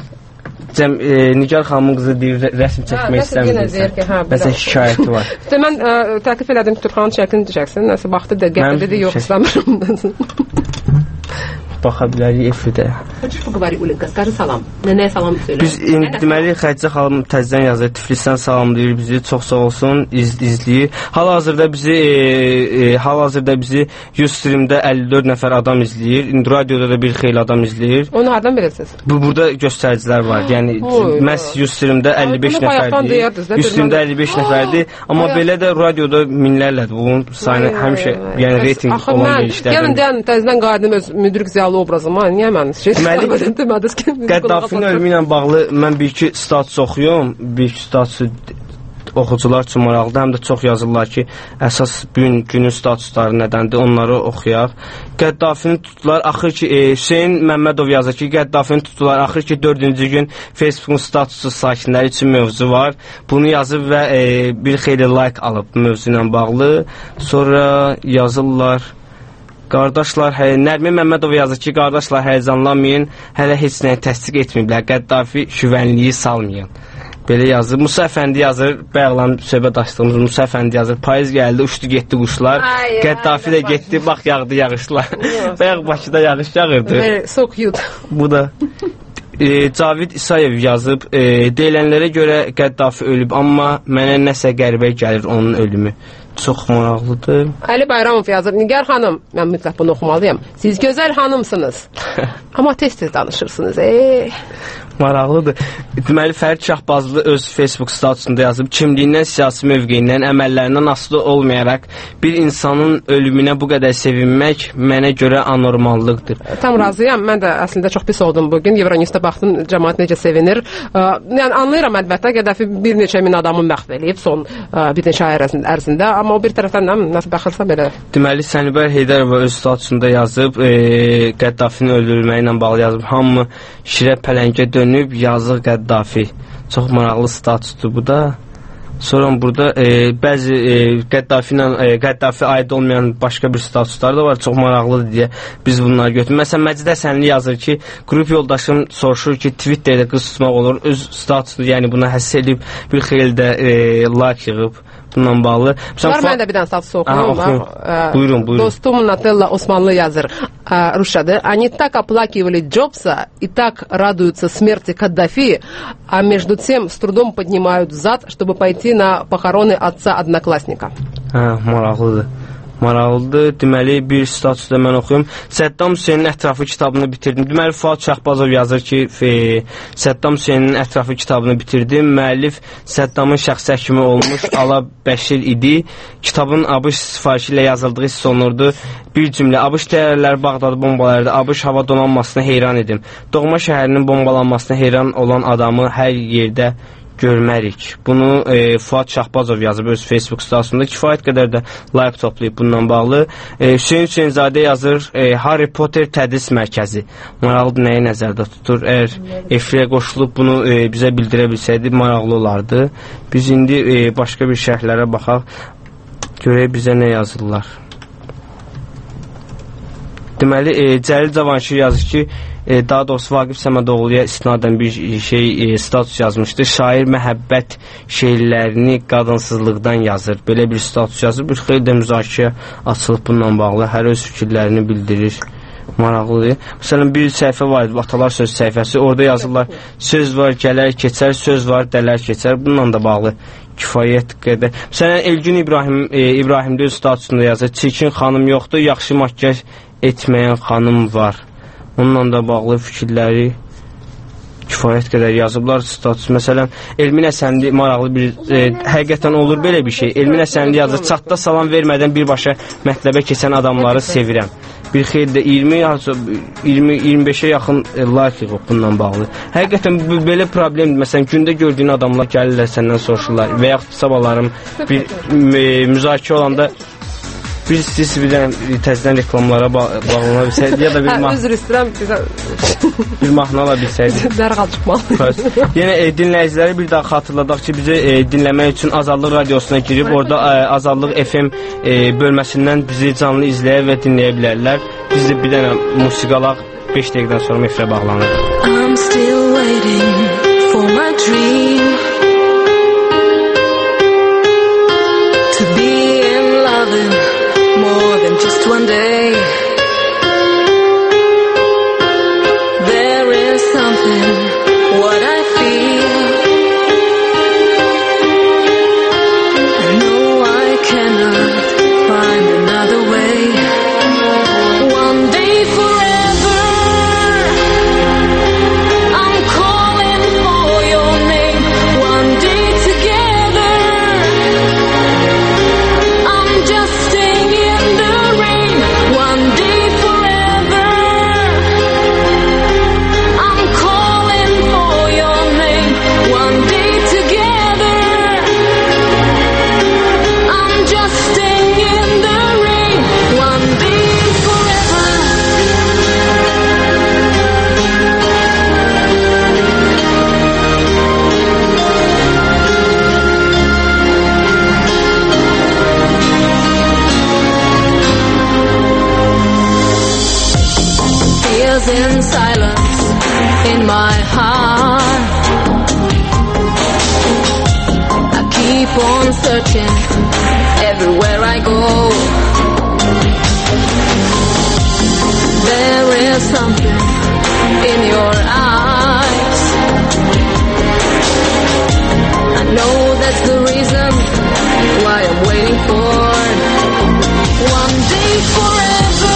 cəm, e, Nigar xanımın qızı deyir, rəsm çəkmək istəmirsən. Məsələn, şikayəti var. İşte, mən ə, təklif elədim ki, Turxanın çəkini düşəksin. Nəsə, baxdı, gətirdi, dedi, yox, istəmirəm. Baxa bilərik efirdə. salam. Nənəyə salam söylə. Biz indi deməli Xədicə xanım təzədən yazır, Tiflisdən salamlayır bizi. Çox sağ olsun, iz, izləyir. Hal-hazırda bizi e, e, hal-hazırda bizi Ustreamdə əlli dörd nəfər adam izləyir. İndi radioda da bir xeyli adam izləyir. Onu hardan bilirsiniz? Bu burada göstəricilər var. Yəni məhz Ustreamdə əlli beş nəfərdir. Ustreamdə əlli beş nəfərdir. Amma belə də radioda minlərlədir. Bunun sayını həmişə yəni reytinq olan bir işlərdir. Gəlin deyən təzədən qayıdım öz müdrik ziyalı obrazıma. Niyə mən şey demədiniz ki? Qəddafinin ölümü ilə bağlı mən bir-iki status oxuyum. Bir-iki statusu oxucular üçün maraqlıdır. Həm də çox yazırlar ki, əsas gün, günün statusları nədəndir, onları oxuyaq. Qəddafini tutdular, axır ki, e, Hüseyin Məmmədov yazır ki, Qəddafini tutdular, axır ki, dördüncü gün Facebookun statusu sakinləri üçün mövzu var. Bunu yazıb və e, bir xeyli like alıb mövzu ilə bağlı. Sonra yazırlar, qardaşlar, hə, Nərmin Məmmədov yazır ki, qardaşlar həyəcanlanmayın, hələ heç nəyi təsdiq etməyiblər, Qəddafi şüvənliyi salmayın. Belə yazır. Musa Əfəndi yazır, bayaqlan söhbət açdığımız Musa Əfəndi yazır, payız gəldi, uçdu getdi quşlar, ay, Qəddafi də getdi, bax yağdı yağışlar. Bayaq Bakıda yağış yağırdı. So cute. Bu da e, Cavid İsayev yazıb, e, deyilənlərə görə Qəddafi ölüb, amma mənə nəsə qəribə gəlir onun ölümü. Çox maraqlıdır. Ali Bayramov yazır, Nigar xanım, mən mütləq bunu oxumalıyam. Siz gözəl xanımsınız. Amma tez-tez danışırsınız. Eee. Maraqlıdır. Deməli, Fərid Şahbazlı öz Facebook statusunda yazıb, kimliyindən, siyasi mövqeyindən, əməllərindən asılı olmayaraq bir insanın ölümünə bu qədər sevinmək mənə görə anormallıqdır. Tam razıyam. Mən də əslində çox pis oldum bugün. Euronews'da baxdım, cəmaət necə sevinir. Yəni, anlayıram əlbəttə, Qəddafi bir neçə min adamı məhv eləyib son bir neçə ay ərzində, amma o bir tərəfdən nəsə baxırsa belə. Deməli, Sənibər Heydərova öz statusunda yazıb, e, Qəddafinin öldürülməyi ilə bağlı yazıb, hamı şirə pələngə dönüb, yazıq Qəddafi. Çox maraqlı statusdur bu da. Sonra burada e, bəzi e, Qəddafi ilə e, Qəddafi aid olmayan başqa bir statuslar da var. Çox maraqlıdır deyə biz bunları götürürük. Məsələn, Məcid Həsənli yazır ki, qrup yoldaşım soruşur ki, Twitterdə qız tutmaq olur. Öz statusunu, yəni buna həsс edib bir xeyli də e, like yığıb. Bununla bağlı. Var mən də bir dənə status oxuyum. Buyurun, buyurun. Dostum Natella Osmanlı yazır Rusçada. Они так оплакивали Джобса и так радуются смерти Каддафи, а между тем с трудом поднимают зад, чтобы пойти на похороны отца-одноклассника. Hə, maraqlıdır. Maraqlıdır. Deməli, bir statusda mən oxuyum. Səddam Hüseynin ətrafı kitabını bitirdim. Deməli, Fuad Şahbazov yazır ki, e, Səddam Hüseynin ətrafı kitabını bitirdim. Müəllif Səddamın şəxsi həkimi olmuş Ala Bəşir idi. Kitabın ABŞ sifarişi ilə yazıldığı hiss olunurdu. Bir cümlə, ABŞ təyyarələri Bağdadı bombalardı. ABŞ hava donanmasına heyran edim. Doğma şəhərinin bombalanmasına heyran olan adamı hər yerdə görmərik. Bunu e, Fuad Şahbazov yazıb öz Facebook statusunda. Kifayət qədər də like toplayıb bununla bağlı. E, Hüseyin Hüseynzadə yazır, e, Harry Potter tədris mərkəzi. Maraqlı nəyi nəzərdə tutur? Əgər efirə qoşulub bunu e, bizə bildirə bilsəydi, maraqlı olardı. Biz indi e, başqa bir şərhlərə baxaq. Görək bizə nə yazırlar. Deməli, e, Cəlil Cavanşir yazır ki, e, daha doğrusu Vaqif Səmədoğlu'ya istinadən bir şey e, status yazmışdı. Şair məhəbbət şeirlərini qadınsızlıqdan yazır. Belə bir status yazır. Bir xeyli də müzakirə açılıb bununla bağlı. Hər öz fikirlərini bildirir. Maraqlıdır. Məsələn, bir səhifə var, Atalar söz səhifəsi. Orada yazırlar, söz var, gələr, keçər, söz var, dələr, keçər. Bununla da bağlı kifayət qədər. Məsələn, Elgün İbrahim, e, İbrahimdə öz statusunda yazır. Çirkin xanım yoxdur, yaxşı makyaj etməyən xanım var. Onunla da bağlı fikirləri kifayət qədər yazıblar status. Məsələn, Elmin Əsənli maraqlı bir e, həqiqətən olur belə bir şey. Elmin Əsənli yazır, çatda salam vermədən birbaşa mətləbə keçən adamları sevirəm. Bir xeyli də iyirmi iyirmi beşə yaxın like yığıb bununla bağlı. Həqiqətən bu belə problemdir. Məsələn, gündə gördüyün adamlar gəlirlər səndən soruşurlar və yaxud sabahlarım bir e, müzakirə olanda bir siz bir təzədən reklamlara bağlana bilsəydi ya da bir mahnı üzr istəyirəm bizə bir mahnı ala bilsəydi dərhal çıxmalı. Yenə e, dinləyiciləri bir daha xatırladaq ki, bizi e, dinləmək üçün Azadlıq Radiosuna girib orada e, Azadlıq F M e, bölməsindən bizi canlı izləyə və dinləyə bilərlər. Biz də bir dənə musiqi alaq, beş dəqiqədən sonra efirə bağlanır. I'm still waiting for my dream to be in love more than just one day. There is something what I feel. I know I cannot find another way. One day forever, I'm calling for your name. One day together, I'm just in silence in my heart. I keep on searching everywhere I go. There is something in your eyes. I know that's the reason why I'm waiting for one day forever.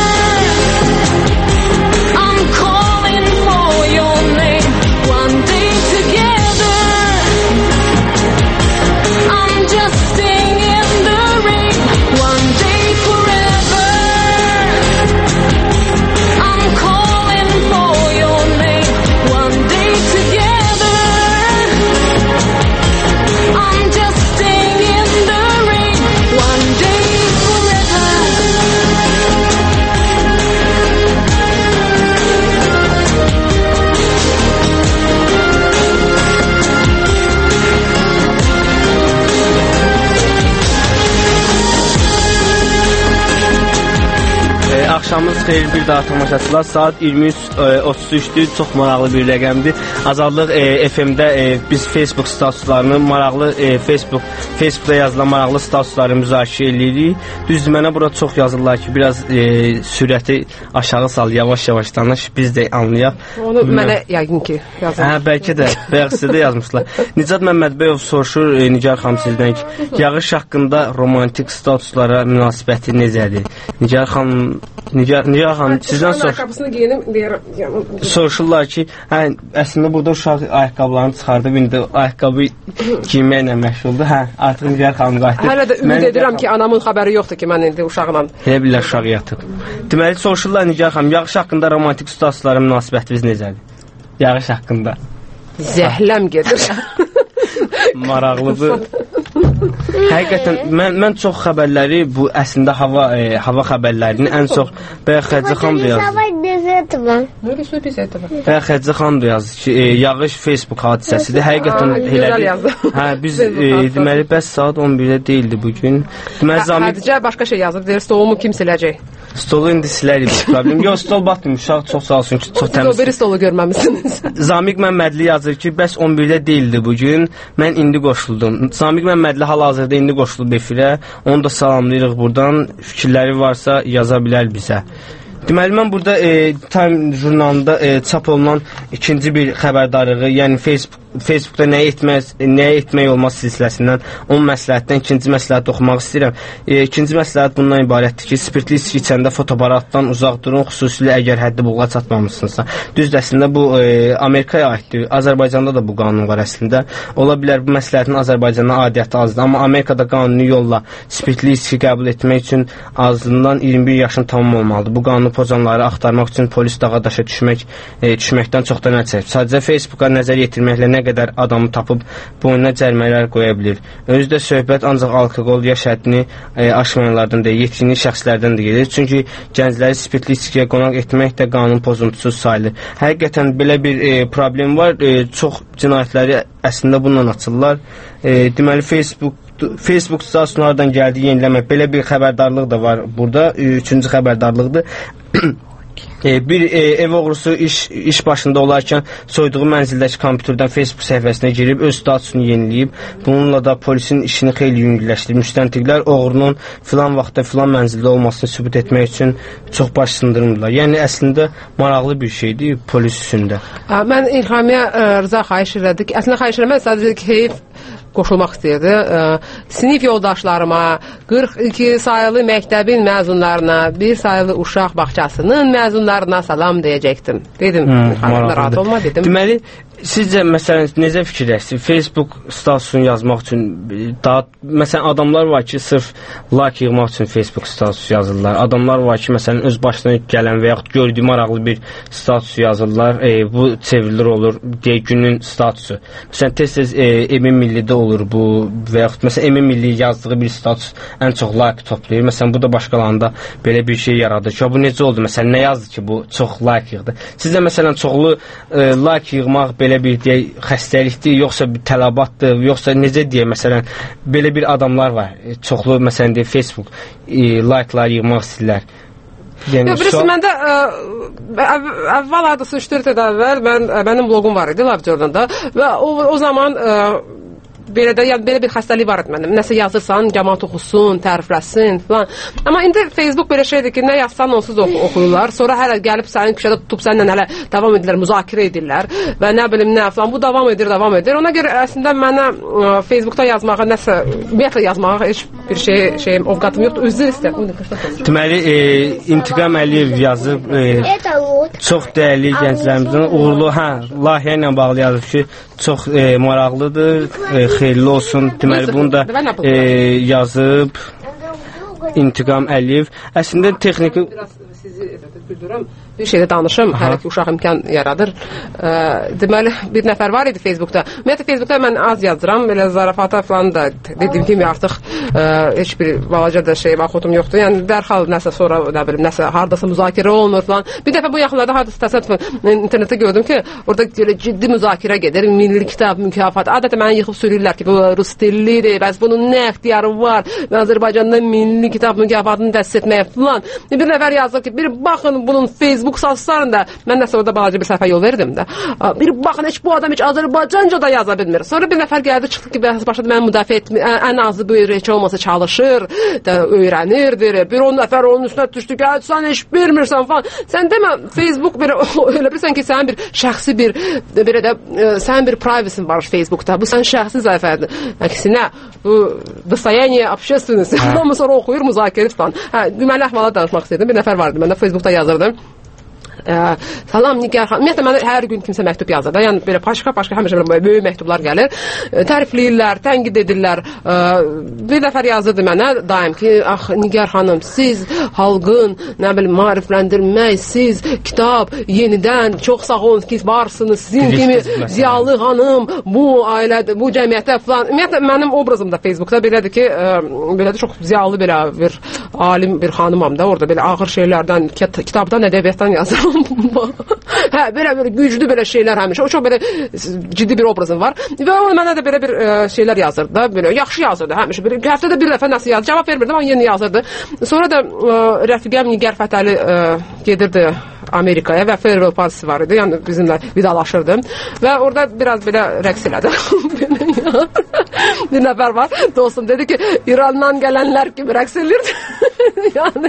Axşamınız xeyir bir daha tamaşaçılar. Saat iyirmi üç otuz üçdür. Çox maraqlı bir rəqəmdir. Azadlıq e, F M-də e, biz Facebook statuslarını maraqlı e, Facebook Facebookda yazılan maraqlı statusları müzakirə edirik. Düzdür, mənə bura çox yazırlar ki, biraz e, sürəti aşağı sal, yavaş-yavaş danış, biz də anlayaq. Onu mənə yəqin ki yazır. Hə, bəlkə də, bəlkə sizə də yazmışlar. Nicat Məmmədbəyov soruşur e, Nigar xanım sizdən ki, yağış haqqında romantik statuslara münasibəti necədir? Nigar xanım Nigar, Nigar xanım, sizdən sor. Ayaqqabısını geyinim, deyirəm. Soruşurlar ki, hə, əslində burada uşaq ayaqqabılarını çıxardıb, indi ayaqqabı giyməklə məşğuldur. Hə, artıq Nigar xanım qayıtdı. Hələ də ümid edirəm ki, anamın xəbəri yoxdur ki, mən indi uşaqla. Elə bilər uşaq yatıb. Deməli, soruşurlar Nigar xanım, yağış haqqında romantik statuslara münasibətiniz necədir? Yağış haqqında. Zəhləm gedir. Maraqlıdır. Həqiqətən mən mən çox xəbərləri bu əslində hava e, hava xəbərlərinin ən çox Bəyə Xədicə xanım da yazdı. Bəyə Xədicə xanım da yazdı ki, e, yağış Facebook hadisəsidir. Həqiqətən elədir. Hə, biz e, deməli bəs saat on birdə değildi bu gün. Deməli Zamik Xədicə başqa şey yazır. Deyir, stolumu kim siləcək? Stolu indi silərik bu problem. Yox, stol batmır. Uşaq çox sağ olsun ki, çox təmiz. O biri stolu görməmisiniz. Zamik Məmmədli yazır ki, bəs on birdə değildi bu gün. Mən indi qoşuldum. Zamik Məmmədli hal-hazırda indi qoşulub efirə. Onu da salamlayırıq buradan. Fikirləri varsa yaza bilər bizə. Deməli, mən burada e, Time jurnalında e, çap olunan ikinci bir xəbərdarlığı, yəni Facebook Facebookda nə etmək, nə etmək olmaz silsiləsindən on məsləhətdən ikinci məsləhət oxumaq istəyirəm. E, ikinci məsləhət bundan ibarətdir ki, spirtli içki içəndə fotoaparatdan uzaq durun, xüsusilə əgər həddi buluğa çatmamışsınızsa. Düzdür, əslində bu e, Amerikaya aiddir. Azərbaycanda da bu qanun var əslində. Ola bilər bu məsləhətin Azərbaycanda aidiyyəti azdır, amma Amerikada qanuni yolla spirtli içki qəbul etmək üçün azından iyirmi bir yaşın tamam olmalıdır. Bu qanunu pozanları axtarmaq üçün polis dağa daşa düşmək, e, düşməkdən çoxdan əl çəkib. Sadəcə Facebooka nəzər yetirməklə nə qədər adamı tapıb boynuna cərimələr qoya bilir. Özü də söhbət ancaq alkoqol yaş həddini e, aşmayanlardan deyil, yetkinli şəxslərdən də gedir. Çünki gəncləri spirtli içkiyə qonaq etmək də qanun pozuntusu sayılır. Həqiqətən belə bir e, problem var. E, çox cinayətləri əslində bununla açırlar. E, deməli Facebook Facebook stasiolardan gəldiyi yeniləmək, belə bir xəbərdarlıq da var burada. E, üçüncü xəbərdarlıqdır. Bir e, ev oğrusu iş, iş başında olarkən soyduğu mənzildəki kompüterdən Facebook səhifəsinə girib öz statusunu yeniləyib. Bununla da polisin işini xeyli yüngülləşdirib. Müstəntiqlər oğrunun filan vaxtda filan mənzildə olmasını sübut etmək üçün çox baş sındırmırlar. Yəni əslində maraqlı bir şeydir polis üstündə. Mən İlhamiyə Rıza xahiş elədik. Əslində xahiş eləmək sadəcə keyif qoşulmaq istəyirdi. Sinif yoldaşlarıma, qırx iki sayılı məktəbin məzunlarına, bir sayılı uşaq bağçasının məzunlarına salam deyəcəkdim. Dedim, xanımda rahat olma dedim. Deməli, sizcə məsələn necə fikirləşsiniz? Facebook statusunu yazmaq üçün daha məsələn adamlar var ki, sırf like yığmaq üçün Facebook statusu yazırlar. Adamlar var ki, məsələn öz başına gələn və yaxud gördüyü maraqlı bir statusu yazırlar. E, bu çevrilir olur deyə günün statusu. Məsələn tez-tez e, Emin Millidə olur bu və yaxud məsələn Emin Milli yazdığı bir status ən çox like toplayır. Məsələn bu da başqalarında belə bir şey yaradır ki, bu necə oldu? Məsələn nə yazdı ki, bu çox like yığdı? Sizdə məsələn çoxlu e, like yığmaq belə bir deyək xəstəlikdir, yoxsa bir tələbatdır, yoxsa necə deyə məsələn belə bir adamlar var. Çoxlu məsələn deyə Facebook e, like-lar yığmaq istəyirlər. Yəni, birisi so məndə əvvəl adası üç dörd il əvvəl mən, mənim bloqum var idi Love Journal'da və o, o zaman ə, belə də yəni belə bir xəstəlik var idi mənim. Nəsə yazırsan, cəmaət oxusun, tərifləsin falan. Amma indi Facebook belə şeydir ki, nə yazsan onsuz oxu oxuyurlar. Sonra hələ gəlib sənin küçədə tutub səninlə hələ davam edirlər, müzakirə edirlər və nə bilim nə falan. Bu davam edir, davam edir. Ona görə əslində mənə ə, Facebookda yazmağa nəsə ümumiyyətlə yazmağa heç bir şey şeyim ovqatım yoxdur. Üzr istəyirəm. Deməli, e, İntiqam Əliyev yazıb e, çox dəyərli gənclərimizin uğurlu, hə, layihə ilə bağlı yazıb ki, çox e, maraqlıdır. E, xeyirli olsun. Deməli bunu da e, yazıb İntiqam Əliyev. Əslində texniki sizi bildirəm. Bir şeydə danışım, hər iki uşaq imkan yaradır. E, deməli, bir nəfər var idi Facebookda. Ümumiyyətlə, Facebookda mən az yazıram, belə zarafata falan da dediyim kimi artıq e, heç bir balaca da şey, vaxtım yoxdur. Yəni, dərhal nəsə sonra, nə bilim, nəsə, haradasa müzakirə olunur falan. Bir dəfə bu yaxınlarda haradasa təsadüfən internetdə gördüm ki, orada ciddi müzakirə gedir, milli kitab mükafatı. Adətən mənə yıxıb sürürlər ki, bu rus dillidir, bəs bunun nə ixtiyarı var və Azərbaycanda milli kitab mükafatını təsis etməyə falan. Bir nəfər yazır ki, bir baxın bunun Facebook satslarında, mən nəsə orada balaca bir səhifə yol verdim də. Bir baxın, heç bu adam heç Azərbaycanca da yaza bilmir. Sonra bir nəfər gəldi, çıxdı ki, başladı mənə müdafiə etmir, ən azı bu heç olmasa çalışır, da öyrənirdir. Bir on nəfər onun üstünə düşdü ki, sən heç bilmirsən falan. Sən demə, Facebook belə, elə bilirsən ki, sənin bir şəxsi bir, belə də, sənin bir privacy var Facebookda. Bu sən şəxsi səhifədir. Əksinə, bu dostoyeniye общественности. Amma sonra oxuyur, müzakirə falan. Hə, deməli əhvalat danışmaq istəyirdim. Bir nəfər vardı, mən də Facebookda yazırdım. Ə, salam Nigar xanım. Ümumiyyətlə mənə hər gün kimsə məktub yazır da. Yəni belə başqa-başqa həmişə belə böyük məktublar gəlir. Ə, tərifləyirlər, tənqid edirlər. Ə, bir nəfər yazırdı mənə daim ki, ax Nigar xanım, siz xalqın, nə bilim, maarifləndirmək, siz kitab yenidən çox sağ olun ki, varsınız. Sizin kimi ziyalı xanım bu ailədə, bu cəmiyyətdə falan. Ümumiyyətlə mənim obrazım da Facebookda belədir ki, ə, belədir çox ziyalı belə bir alim bir xanımam da. Orada belə ağır şeylərdən, kitabdan, ədəbiyyatdan yazıram. Hə, belə belə güclü belə şeylər həmişə. O çox belə ciddi bir obrazım var. Və o mənə də belə bir ə, şeylər yazırdı da, belə yaxşı yazırdı həmişə. Belə həftədə bir dəfə nəsə yazırdı. Cavab vermirdim, amma yeni yazırdı. Sonra da ə, rəfiqəm Nigar Fətəli ə, gedirdi Amerikaya və farewell partisi var idi. Yəni bizimlə vidalaşırdı. Və orada biraz belə rəqs elədi. Bir nəfər var, dostum dedi ki, İrandan gələnlər kimi rəqs elirdi. yəni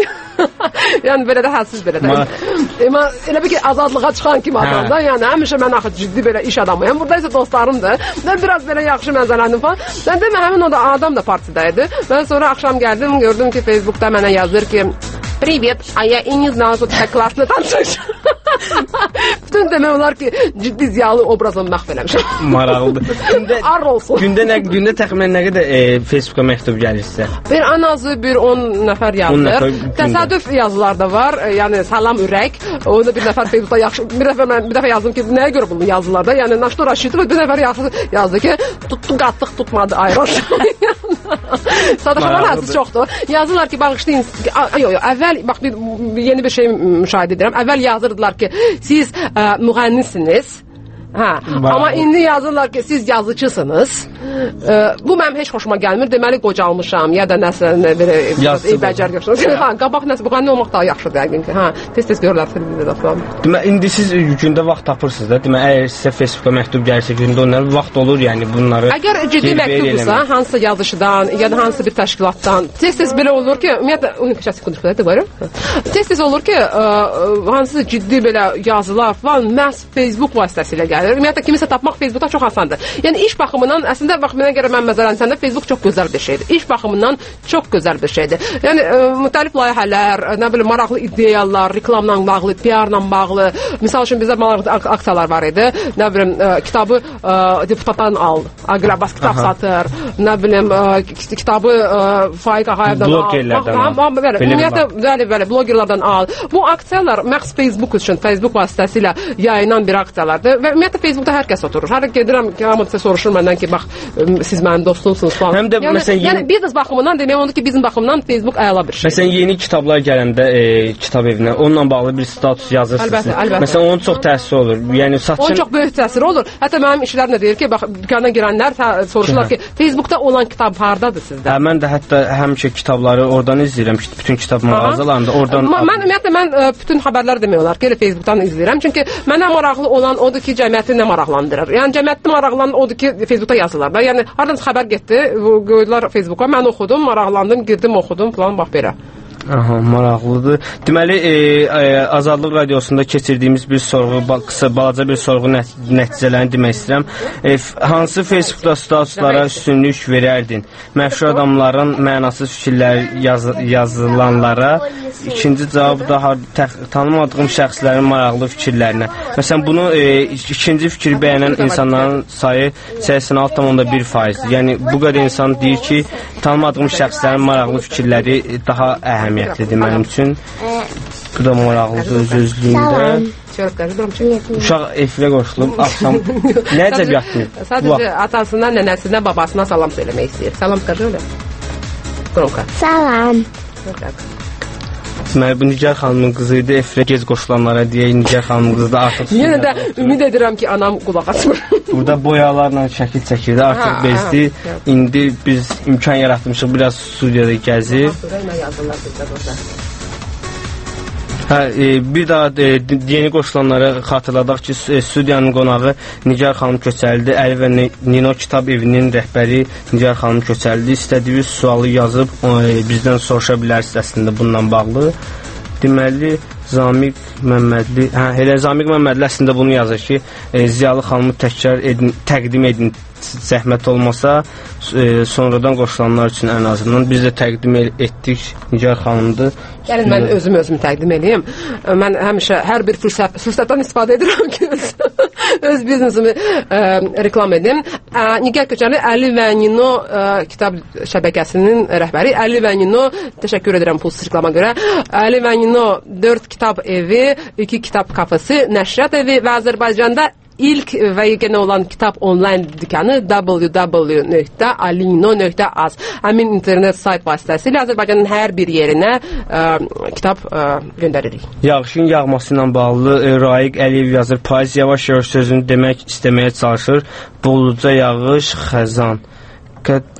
yəni belə də hədsiz belə də. Amma elə bir ki azadlığa çıxan kimi adam da, yəni həmişə mən axı ciddi belə iş adamıyam. Burada isə dostlarımdır. Mən biraz belə yaxşı mənzərələndim falan. Mən demə həmin o da adam da partidaydı. Ben sonra akşam geldim, gördüm ki Facebook'ta bana yazır ki "Привет, а я и не знала, что ты так классно танцуешь." Bütün demək olar ki, ciddi ziyalı obrazını məhv eləmişəm. Maraqlıdır. Gündə, ar olsun. Gündə, nə, gündə təxminən nə qədər e, Facebook'a məktub gəlir sizə? Bir ən azı bir on nəfər yazır. Təsadüf yazılar da var. E, yəni salam ürək. O da bir nəfər Facebook'ta yaxşı. Bir dəfə mən bir dəfə yazdım ki, nəyə görə bunu yazdılar da? Yəni Naşto Raşidov bir nəfər yazdı, yazdı ki, tutdu qatdıq, tutmadı ayroş. Sadaxalar həzsi çoxdur. Yazırlar ki, bağışlayın. Yox, yox, əvvəl bax bir yeni bir şey müşahidə edirəm. Əvvəl yazırdılar ki, siz ə, müğənnisiniz. Hə, amma indi yazırlar ki, siz yazıcısınız. Ə, bu mənim heç xoşuma gəlmir. Deməli qocalmışam ya da nəsə nə belə bəcər göstərir. Hə, qabaq nəsə müğənni olmaq daha yaxşıdır yəqin ki. Hə, tez-tez görürlər filmdə falan. Deməli indi siz gündə vaxt tapırsınız da. Deməli əgər sizə Facebook'a məktub gəlsə gündə onlara vaxt olur, yəni bunları. Əgər ciddi məktubsa, hansısa yazışdan ya da hansısa bir təşkilatdan, tez-tez belə olur ki, ümumiyyətlə unikə sekundlar da var. Tez-tez olur ki, ə, hansısa ciddi belə yazılar falan məhz Facebook vasitəsilə gəlir. Ümumiyyətlə kimisə tapmaq Facebookda çox asandır. Yəni iş baxımından əslində bax mənə görə mən məzələnsəndə Facebook çox gözəl bir şeydir. İş baxımından çox gözəl bir şeydir. Yəni ə, müxtəlif layihələr, nə bilim maraqlı ideyalar, reklamla bağlı, P R-la bağlı. Məsəl üçün bizdə maraqlı aksiyalar var idi. Nə bilim ə, kitabı ə, deputatdan al, Agrabas kitab satır. Nə bilim ə, kitabı ə, Faiq Ağayevdən al. Blogerlərdən. Ümumiyyətlə bəli, bəli, blogerlərdən al. Bu aksiyalar məhz Facebook üçün, Facebook vasitəsilə yayılan bir aksiyalardır və ümumiyyətlə Facebookda hər kəs oturur. Hər gedirəm ki, hamı sizə soruşur məndən ki, bax siz mənim dostumsunuz falan. Həm də yəni, məsələn yeni... yəni biznes baxımından demək olar ki, bizim baxımdan Facebook əla bir şey. Məsələn yeni kitablar gələndə e, kitab evinə onunla bağlı bir status yazırsınız. Əlbəttə, əlbəttə. Məsələn onun çox təsiri olur. Yəni satçı onun çox böyük təsiri olur. Hətta mənim işlərim də deyir ki, bax dükandan girənlər soruşurlar ki, Facebookda olan kitab hardadır sizdə? Hə, mən də hətta həmişə kitabları oradan izləyirəm. Bütün kitab mağazalarında oradan. Ma mən ümumiyyətlə mən ə, bütün xəbərləri demək olar ki, Facebookdan izləyirəm. Çünki mənə maraqlı olan odur ki, cəmiyyəti nə maraqlandırır. Yəni cəmiyyətdə maraqlanan odur ki, Facebookda yazırlar da. Yəni hardansa xəbər getdi, qoydular Facebooka, mən oxudum, maraqlandım, girdim, oxudum falan bax belə. Aha, maraqlıdır. Deməli, e, e, Azadlıq Radiosunda keçirdiyimiz bir sorğu, ba qısa, balaca bir sorğu nəticələrini nəticələrini demək istəyirəm. E, hansı Facebookda statuslara üstünlük verərdin? Məşhur adamların mənasız fikirlər yaz yazılanlara, ikinci cavab daha tanımadığım şəxslərin maraqlı fikirlərinə. Məsələn, bunu e, ikinci fikri bəyənən insanların sayı səksən altı nöqtə bir faizdir. Yəni, bu qədər insan deyir ki, tanımadığım şəxslərin maraqlı fikirləri daha əhəmiyyətlidir mənim üçün. Bu da maraqlıdır öz-özlüyündə. Uşaq efirə qoşulub, axşam nəcəb yatmıyor. Sadəcə atasına, nənəsinə, babasına salam söyləmək istəyir. Salam, скажи öyle. Gronka. Salam. Deməli, bu Nigar xanımın qızı idi, efirə gec qoşulanlara deyək, Nigar xanımın qızı da artıq... Yenə də ümid edirəm ki, anam qulaq açmır. Burada boyalarla şəkil çəkirdi, artıq bezdi. İndi biz imkan yaratmışıq, biraz studiyada gəzir. Hə, e, bir daha e, yeni qoşulanlara xatırladaq ki, studiyanın qonağı Nigar xanım Köçərlidir. Əli və Nino kitab evinin rəhbəri Nigar xanım Köçərlidir. İstədiyiniz sualı yazıb e, bizdən soruşa bilərsiniz əslində bununla bağlı. Deməli, Zamiq Məmmədli, hə, elə Zamiq Məmmədli əslində bunu yazır ki, e, Ziyalı xanımı təkrar edin, təqdim edin, zəhmət olmasa, e, sonradan qoşulanlar üçün ən azından biz də təqdim etdik, Nigar xanımdır. Yəni mən özüm özümü təqdim edeyim. Mən həmişə hər bir fürsət, fürsətdən istifadə edirəm ki, öz, öz biznesimi ə, reklam edim. Ə, Nigar Köçərli Əli və Nino ə, kitab şəbəkəsinin rəhbəri. Əli və Nino, təşəkkür edirəm pulsuz reklama görə. Əli və Nino dörd kitab evi, iki kitab kafesi, nəşriyyat evi və Azərbaycanda İlk və yeganə olan kitab onlayn dükanı w w w nöqtə alino nöqtə az. Həmin internet sayt vasitəsilə Azərbaycanın hər bir yerinə ə, kitab ə, göndəririk. Yağışın yağması ilə bağlı e, Raiq Əliyev yazır. Payız yavaş-yavaş sözünü demək istəməyə çalışır. Boluca yağış, xəzan. Qət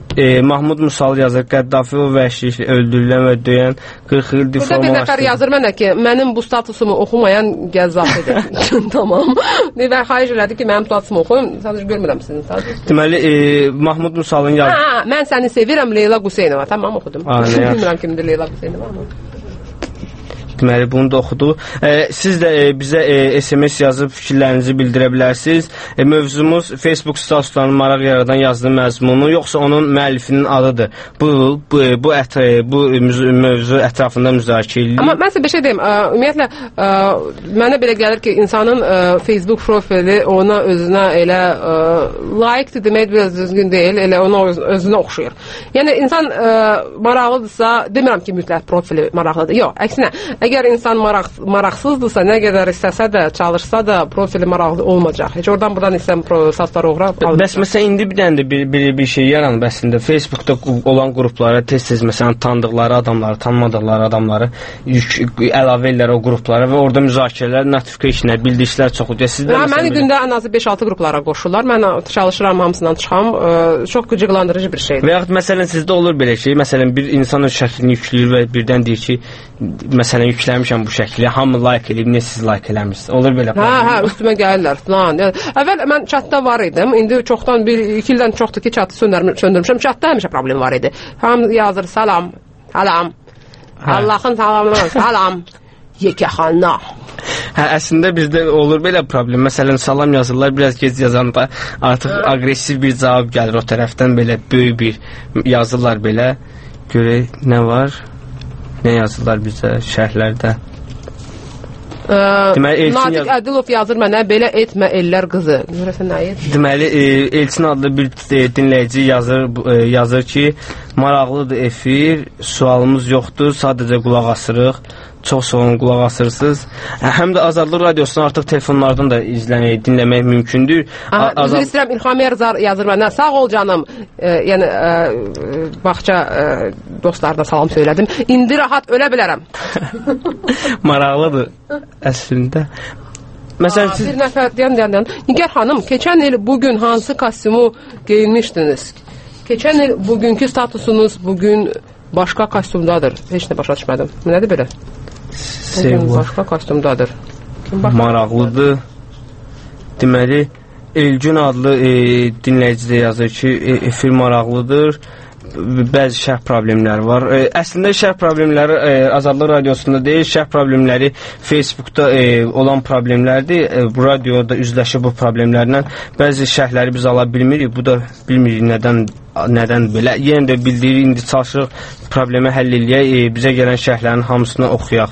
E, Mahmud Musal yazır, Qəddafi o vəhşiliklə öldürülən və döyən qırx il Burada bir nəfər yazır mənə ki, mənim bu statusumu oxumayan qəzzafidir. Tamam. Və xahiş elədi ki, mənim statusumu oxuyun. Sadəcə görmürəm sizin status. Deməli, e, Mahmud Musalın yazır. Hə, mən səni sevirəm Leyla Quseynova. Tamam, oxudum. Bilmirəm kimdir Leyla Quseynova amma. Deməli, bunu da oxuduq. E, siz də e, bizə e, S M S yazıb fikirlərinizi bildirə bilərsiniz. E, mövzumuz Facebook statuslarının maraq yaradan yazdığı məzmunu, yoxsa onun müəllifinin adıdır. Bu bu bu, ət, bu mövzu ətrafında müzakirə edilir. Amma mən sizə bir şey deyim. Ə, ümumiyyətlə ə, mənə belə gəlir ki, insanın ə, Facebook profili ona özünə elə ə, layiqdir demək biraz düzgün deyil, elə ona öz, özünə oxşayır. Yəni insan ə, maraqlıdırsa, demirəm ki, mütləq profili maraqlıdır. Yox, əksinə. Əgər insan maraq, maraqsızdırsa, nə qədər istəsə də, çalışsa da profili maraqlı olmayacaq. Heç oradan buradan istəyən satlara uğra. Bəs məsələn, indi bir dənə də bir, bir, bir şey yaranıb əslində. Facebookda olan qruplara tez-tez məsələn tanıdıqları adamları, tanımadıqları adamları yük, əlavə edirlər o qruplara və orada müzakirələr, notificationlər, bildirişlər çox olur. Hə, məni gündə ən azı beş altı qruplara qoşurlar. Mən çalışıram hamısından çıxam. Ə, çox qıcıqlandırıcı bir şeydir. Və yaxud məsələn sizdə olur belə şey, məsələn bir insan öz şəklini yükləyir və birdən deyir ki, məsələn yükləmişəm bu şəkli, hamı like eləyib, niyə siz like eləmirsiniz? Olur belə. Hə, hə, üstümə gəlirlər falan. Yəni, əvvəl mən chatda var idim. İndi çoxdan bir iki ildən çoxdur ki, chatı söndürmüşəm. Chatda həmişə problem var idi. Hamı yazır salam, salam. Hə. Allahın salamına, salam. Yekəxana. Hə, əslində bizdə olur belə problem. Məsələn, salam yazırlar, biraz gec yazanda artıq hə. Aqressiv bir cavab gəlir o tərəfdən, belə böyük bir yazırlar belə. Görək nə var? Nə yazırlar bizə şərhlərdə? Ə, Deməli, Elçin Natiq yaz... Ədilov yazır mənə, belə etmə ellər qızı. Görəsən nə edir? Deməli, e, Elçin adlı bir e, dinləyici yazır, e, yazır ki, maraqlıdır efir, sualımız yoxdur, sadəcə qulaq asırıq. Çox sağ olun, qulaq asırsınız. Həm də Azadlıq Radiosunu artıq telefonlardan da izləmək, dinləmək mümkündür. Aha, Azad... Üzr istəyirəm, İlham Erzar yazır mənə. Sağ ol canım. E, yəni, e, bağça e, dostlarına salam söylədim. İndi rahat ölə bilərəm. Maraqlıdır əslində. Məsələn, siz... Bir nəfər deyən, deyən, deyən. Nigar xanım, keçən il bugün hansı kostyumu geyinmişdiniz? Keçən il bugünkü statusunuz bugün başqa kostyumdadır. Heç nə başa düşmədim. Nədir belə? Bugün başqa kostyumdadır. Maraqlıdır. Deməli, Elgün adlı e, dinləyici də yazır ki, e, efir maraqlıdır. Bəzi şərh problemləri var. E, əslində şərh problemləri e, Azadlıq Radiosunda deyil, şərh problemləri Facebookda e, olan problemlərdir. E, bu radioda üzləşir bu problemlərlə. Bəzi şərhləri biz ala bilmirik. Bu da bilmirik nədən nədən belə. Yenə də bildirik, indi çalışırıq problemi həll eləyək. E, bizə gələn şərhlərin hamısını oxuyaq.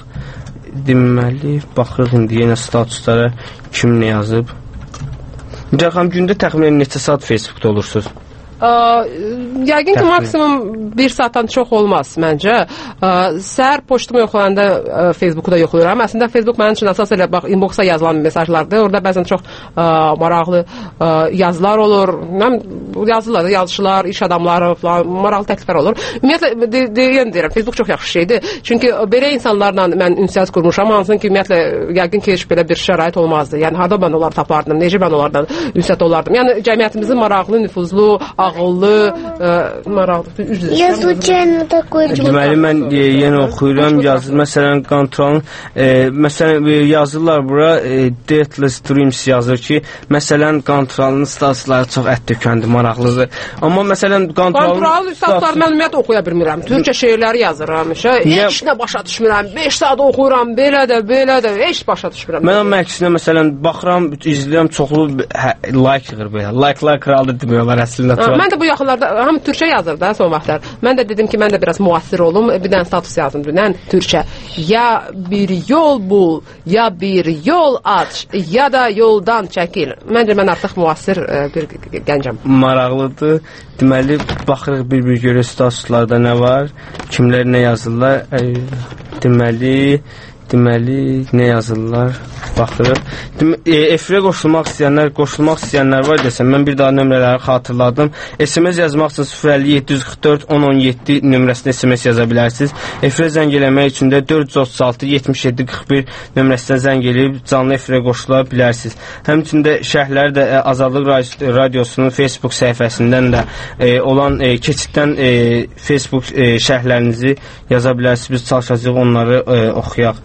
Deməli, baxırıq indi yenə statuslara kim nə yazıb. Nigar xanım, gündə təxminən neçə saat Facebookda olursunuz? Ə, yəqin ki, maksimum bir saatdan çox olmaz məncə. Ə, səhər poçtumu yoxlayanda ə, Facebooku da yoxlayıram. Əslində Facebook mənim üçün əsas elə bax inboxa yazılan mesajlardır. Orada bəzən çox ə, maraqlı ə, yazılar olur. Həm yazırlar, yazıçılar, iş adamları falan maraqlı təkliflər olur. Ümumiyyətlə de, deyən deyirəm, Facebook çox yaxşı şeydir. Çünki belə insanlarla mən ünsiyyət qurmuşam, hansın ki, ümumiyyətlə yəqin ki, heç belə bir şərait olmazdı. Yəni harda mən onları tapardım, necə mən onlardan ünsiyyət olardım. Yəni cəmiyyətimizin maraqlı, nüfuzlu, ağıllı, ə, maraqlı üz Yazıcı такой. Deməli, mən e, yenə oxuyuram, yazır. Məsələn, kontrolun, e, məsələn, e, yazırlar bura, e, Deathless Dreams yazır ki, məsələn, kontrolun statusları çox ət dökəndi, maraqlıdır. Amma məsələn, kontrolun... Kontrolun statusları mən ümumiyyətlə oxuya bilmirəm. Türkçə şeirləri yazıram, heç nə başa düşmürəm. beş saat oxuyuram, belə də, belə də, heç başa düşmürəm. Mən onun əksinə, məsələn, baxıram, izləyirəm, çoxlu hə, like yığır belə. Like-like kraldır demək olar əslində. Ha, mən də bu yaxınlarda, hamı Türkçə yazır da son vaxtlar. Mən də dedim ki, mən də biraz müasir olum, bir dənə status yazdım dünən Türkçə. Ya bir yol bul, ya bir yol aç, ya da yoldan çəkil. Məncə mən artıq müasir bir gəncəm. Maraqlıdır. Deməli, baxırıq bir-bir görək statuslarda nə var, kimlər nə yazırlar. Deməli, Deməli, nə yazırlar? Baxırıq. E, efirə qoşulmaq istəyənlər, qoşulmaq istəyənlər var desəm, mən bir daha nömrələri xatırladım. S M S yazmaq üçün sıfır əlli yeddi yüz qırx dörd on on yeddi nömrəsinə S M S yaza bilərsiniz. Efirə zəng eləmək üçün də dörd yüz otuz altı yetmiş yeddi qırx bir nömrəsinə zəng eləyib canlı efirə qoşula bilərsiniz. Həmçində şərhləri də e, Azadlıq Radiosunun Facebook səhifəsindən də e, olan e, keçiddən e, Facebook e, şərhlərinizi yaza bilərsiniz. Biz çalışacağıq onları e, oxuyaq.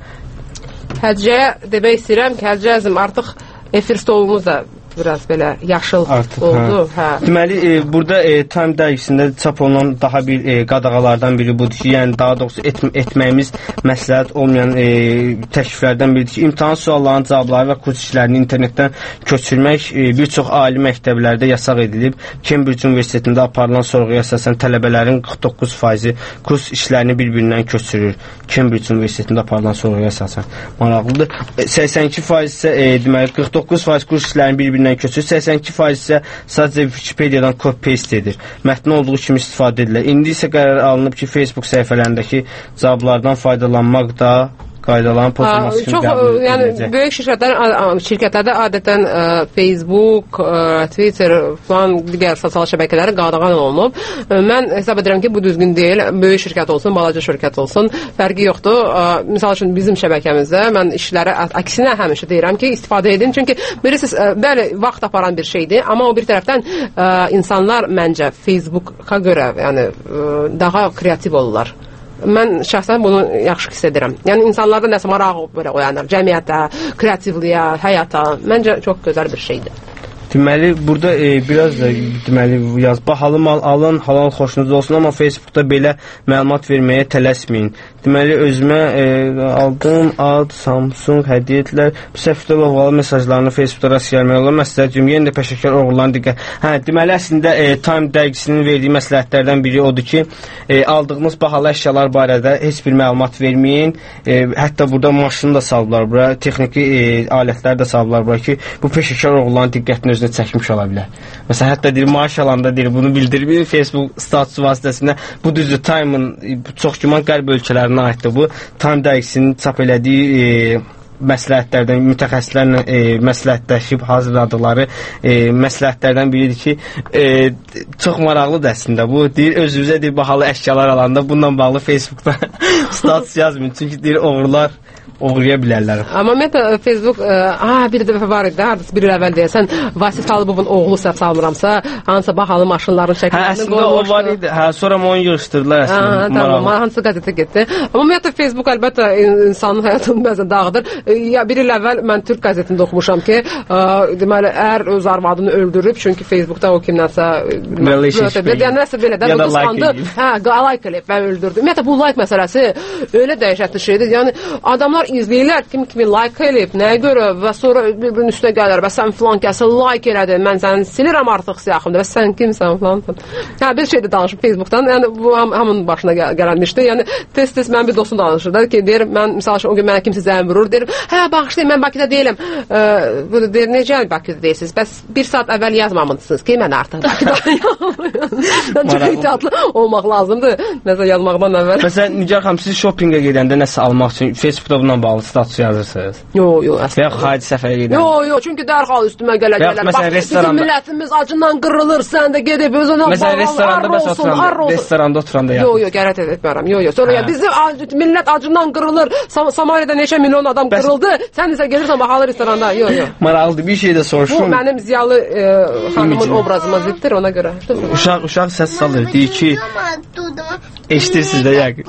Həcəyə demək istəyirəm ki, Həcəyəzim artıq efir stolumuz da biraz belə yaşıl artıq, oldu. Hə. Hə. Deməli, e, burada e, Time dərgisində çap olunan daha bir e, qadağalardan biri budur ki, yəni daha doğrusu et, etməyimiz məsləhət olmayan e, təkliflərdən biridir ki, imtahan suallarının cavabları və kurs işlərini internetdən köçürmək e, bir çox ali məktəblərdə yasaq edilib. Cambridge Universitetində aparılan sorğuya əsasən tələbələrin qırx doqquz faizi kurs işlərini bir-birindən köçürür. Cambridge Universitetində aparılan sorğuya əsasən. Maraqlıdır. səksən iki faiz isə e, deməli qırx doqquz faiz kurs işlərini bir-birindən köçür. səksən iki faiz isə sadəcə Wikipediyadan copy-paste edir. Mətn olduğu kimi istifadə edilir. İndi isə qərar alınıb ki, Facebook səhifələrindəki cavablardan faydalanmaq da qaydaların pozulması kimi qəbul ediləcək. Yəni böyük şirkətlər şirkətlərdə adətən ə, Facebook, ə, Twitter falan digər sosial şəbəkələri qadağan olunub. Ə, mən hesab edirəm ki, bu düzgün deyil. Böyük şirkət olsun, balaca şirkət olsun, fərqi yoxdur. Ə, misal üçün bizim şəbəkəmizdə mən işləri əksinə həmişə deyirəm ki, istifadə edin. Çünki bilirsiniz, ə, bəli, vaxt aparan bir şeydir, amma o bir tərəfdən ə, insanlar məncə Facebooka görə, yəni ə, daha kreativ olurlar. Mən şəxsən bunu yaxşı hiss edirəm. Yəni insanlarda nəsə maraq belə oyanır, cəmiyyətə, kreativliyə, həyata. Məncə çox gözəl bir şeydir. Deməli, burada e, biraz da deməli yaz, bahalı mal alın, halal xoşunuz olsun, amma Facebookda belə məlumat verməyə tələsməyin. Deməli, özümə e, aldığım ad, Samsung, hədiyyətlər, bu səfirdə loğalı mesajlarını Facebookda rast gəlmək olur. Məsləhətcüm, yenə də peşəkar oğulların diqqət. Hə, deməli, əslində e, Time dərgisinin verdiyi məsləhətlərdən biri odur ki, e, aldığınız bahalı əşyalar barədə heç bir məlumat verməyin. E, hətta burada maşını da saldılar bura, texniki e, alətlər də saldılar bura ki, bu peşəkar oğulların diqqətini özünə çəkmiş ola bilər. Məsələn, hətta deyir, maaş alanda deyir, bunu bildirmir Facebook statusu vasitəsində. Bu düzdür, Time-ın çox güman qərb ölkələrinə aiddir bu. Time dərgisinin çap elədiyi e, məsləhətlərdən, mütəxəssislərlə e, məsləhətləşib hazırladıqları e, məsləhətlərdən biridir ki, e, çox maraqlıdır əslində. Bu deyir, özünüzə deyir, bahalı əşyalar alanda bununla bağlı Facebookda status yazmayın. Çünki deyir, oğrular oğruya bilərlər. Amma ümumiyyətlə Facebook, a, bir dəfə var idi, hardasa bir il əvvəl deyəsən, Vasif Talıbovun oğlu səhv salmıramsa, hansısa bahalı maşınların şəkillərini qoymuşdu. Hə, əslində o var idi. Hə, sonra onu yığışdırdılar əslində. Hə, tamam, hansısa qəzetə getdi. Amma ümumiyyətlə Facebook əlbəttə insanın həyatını bəzən dağıdır. Ya bir il əvvəl mən Türk qəzetində oxumuşam ki, ə, deməli, ər öz arvadını öldürüb, çünki Facebookda o kimdənsə yəni nəsə belə də qısqandı. Hə, like eləyib və öldürdü. Ümumiyyətlə bu like məsələsi elə dəhşətli şeydir. Yəni adamlar izləyirlər, kim kimi like eləyib, nəyə görə və sonra bir-birinin üstünə gəlir və sən filan kəsə like elədin, mən səni silirəm artıq siyahımda və sən kimsən filan. Hə, bir şey də danışım Facebookdan, yəni bu ham, hamının başına gəl gələnmişdi. Yəni tez-tez mən bir dostum danışır da ki, deyir, mən misal üçün o gün mənə kimsə zəng vurur, deyir, hə, bağışlayın, mən Bakıda deyiləm. E, bu deyir, necə Bakıda deyilsiniz? Bəs bir saat əvvəl yazmamışsınız ki, mən artıq Bakıda çox ehtiyatlı olmaq lazımdır. Nəsə yazmaqdan əvvəl. Məsələn, Nigar xanım, siz shoppingə gedəndə nəsə almaq üçün Facebookda bununla bağlı status yazırsınız? Yo, yo, əslində. Və ya xarici səfərə gedəndə? Yo, yo, çünki dərhal üstümə gələ gələr. Bax, bizim millətimiz acından qırılır, sən də gedib özünə məsələn, restoranda bəs oturanda, restoranda oturanda yazır. Yo, yo, qərət etmirəm. Yo, yo. Sonra ya bizim millət acından qırılır. Samariyada neçə milyon adam qırıldı. Sən isə gelirsən bahalı restoranda. Yo, yo. Maraqlı bir şey də soruşum. Bu mənim ziyalı xanımın obrazıma ziddir, ona görə. Uşaq, uşaq səs salır, deyir ki, eşitirsiniz də yəqin.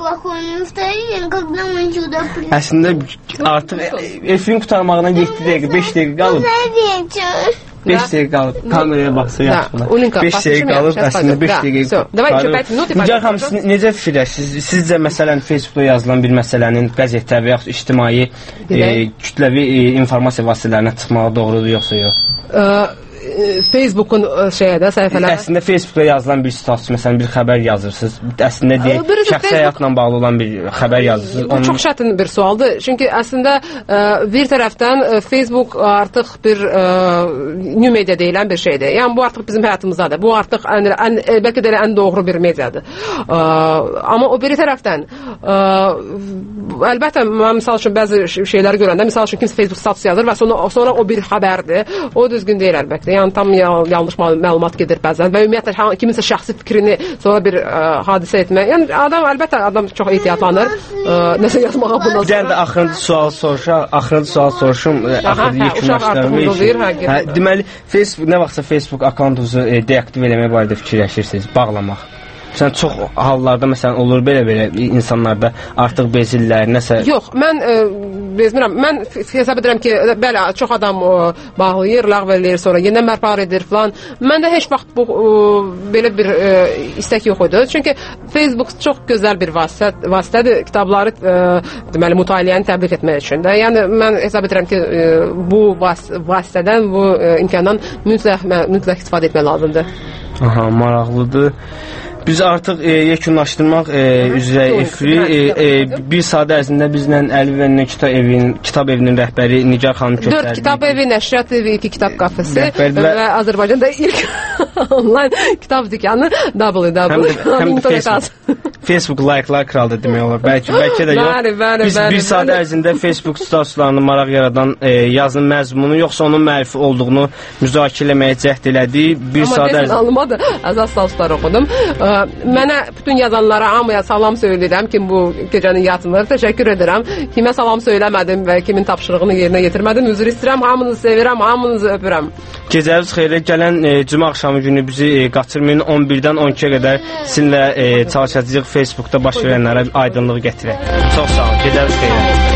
Əslində artıq efrin qutarmağına yeddi dəqiqə, beş dəqiqə qalıb. beş dəqiqə qalıb. Kameraya baxsa yaxşı. beş dəqiqə qalıb, əslində beş dəqiqə qalıb. Nigar xanım, siz necə fikirləşirsiniz? Sizcə, məsələn, Facebookda yazılan bir məsələnin qəzetə və yaxud ictimai kütləvi informasiya vasitələrinə çıxmağı doğrudur, yoxsa yox? Facebook'un şeyə də səhifələrə. Əslində Facebookda yazılan bir status, məsələn bir xəbər yazırsınız. Əslində deyək, şəxsi həyatla bağlı olan bir xəbər yazırsınız. Bu çox çətin bir sualdır. Çünki əslində bir tərəfdən Facebook artıq bir new media deyilən bir şeydir. Yəni bu artıq bizim həyatımızdadır. Bu artıq ən, ən bəlkə də ən doğru bir mediadır. Amma o biri tərəfdən əlbəttə mən misal üçün bəzi şeyləri görəndə, misal üçün kimsə Facebook status yazır və sonra sonra o bir xəbərdir. O düzgün deyil əlbəttə. Yəni tam yanlış məlumat gedir bəzən və ümumiyyətlə kiminsə şəxsi fikrini sonra bir ə, hadisə etmək. Yəni adam əlbəttə adam çox ehtiyatlanır. Ə, nəsə yazmağa bundan sonra. Bir dənə də axırıncı sual soruşam, axırıncı sual soruşum, axırıncı yekunlaşdırmaq. Hə, deməli Facebook nə vaxtsa Facebook akkauntunuzu e, deaktiv eləmək barədə fikirləşirsiniz, bağlamaq. Sən çox hallarda məsələn olur belə-belə insanlarda artıq bezirlər, nəsə. Yox, mən e, bezmirəm. Mən hesab edirəm ki, bəli, çox adam e, bağlayır, ləğv eləyir, sonra yenidən bərpa edir falan. Məndə heç vaxt bu e, belə bir e, istək yox idi. Çünki Facebook çox gözəl bir vasitə, vasitədir kitabları e, deməli mütaliəni təbliğ etmək üçün də. Yəni mən hesab edirəm ki, e, bu vas vasitədən, bu e, imkandan mütləq mütləq istifadə etmək lazımdır. Aha, maraqlıdır. Biz artıq e, yekunlaşdırmaq e, üzrə efiri e, e, bir saat ərzində bizlə Əli və Nə kitab evinin kitab evinin rəhbəri Nigar xanım köçərdi. dörd kitab evi, nəşriyyat evi, iki kitab kafesi və, və Azərbaycanda ilk onlayn kitab dükanı w w w nöqtə Facebook, Facebook like-lar kraldır demək olar. Bəlkə bəlkə də yox. Bəli, bəli, Biz bəli, bir saat bəli. ərzində Facebook statuslarını maraq yaradan e, yazın məzmunu yoxsa onun müəllifi olduğunu müzakirə etməyə cəhd elədik. Bir Amma saat ərzində alınmadı. Əsas statuslar oxudum. Ə, mənə bütün yazanlara hamıya salam söyləyirəm ki, bu gecənin yatmır. Təşəkkür edirəm. Kimə salam söyləmədim və kimin tapşırığını yerinə yetirmədim. Üzr istəyirəm. Hamınızı sevirəm, hamınızı öpürəm. Gecəniz xeyrə. Gələn e, cümə axşamı günü bizi e, qaçırmayın. on birdən on ikiyə qədər sizinlə e, çalışacağıq Facebookda baş verənlərə aydınlıq gətirək. Çox sağ olun. Gecəniz xeyrə.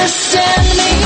send me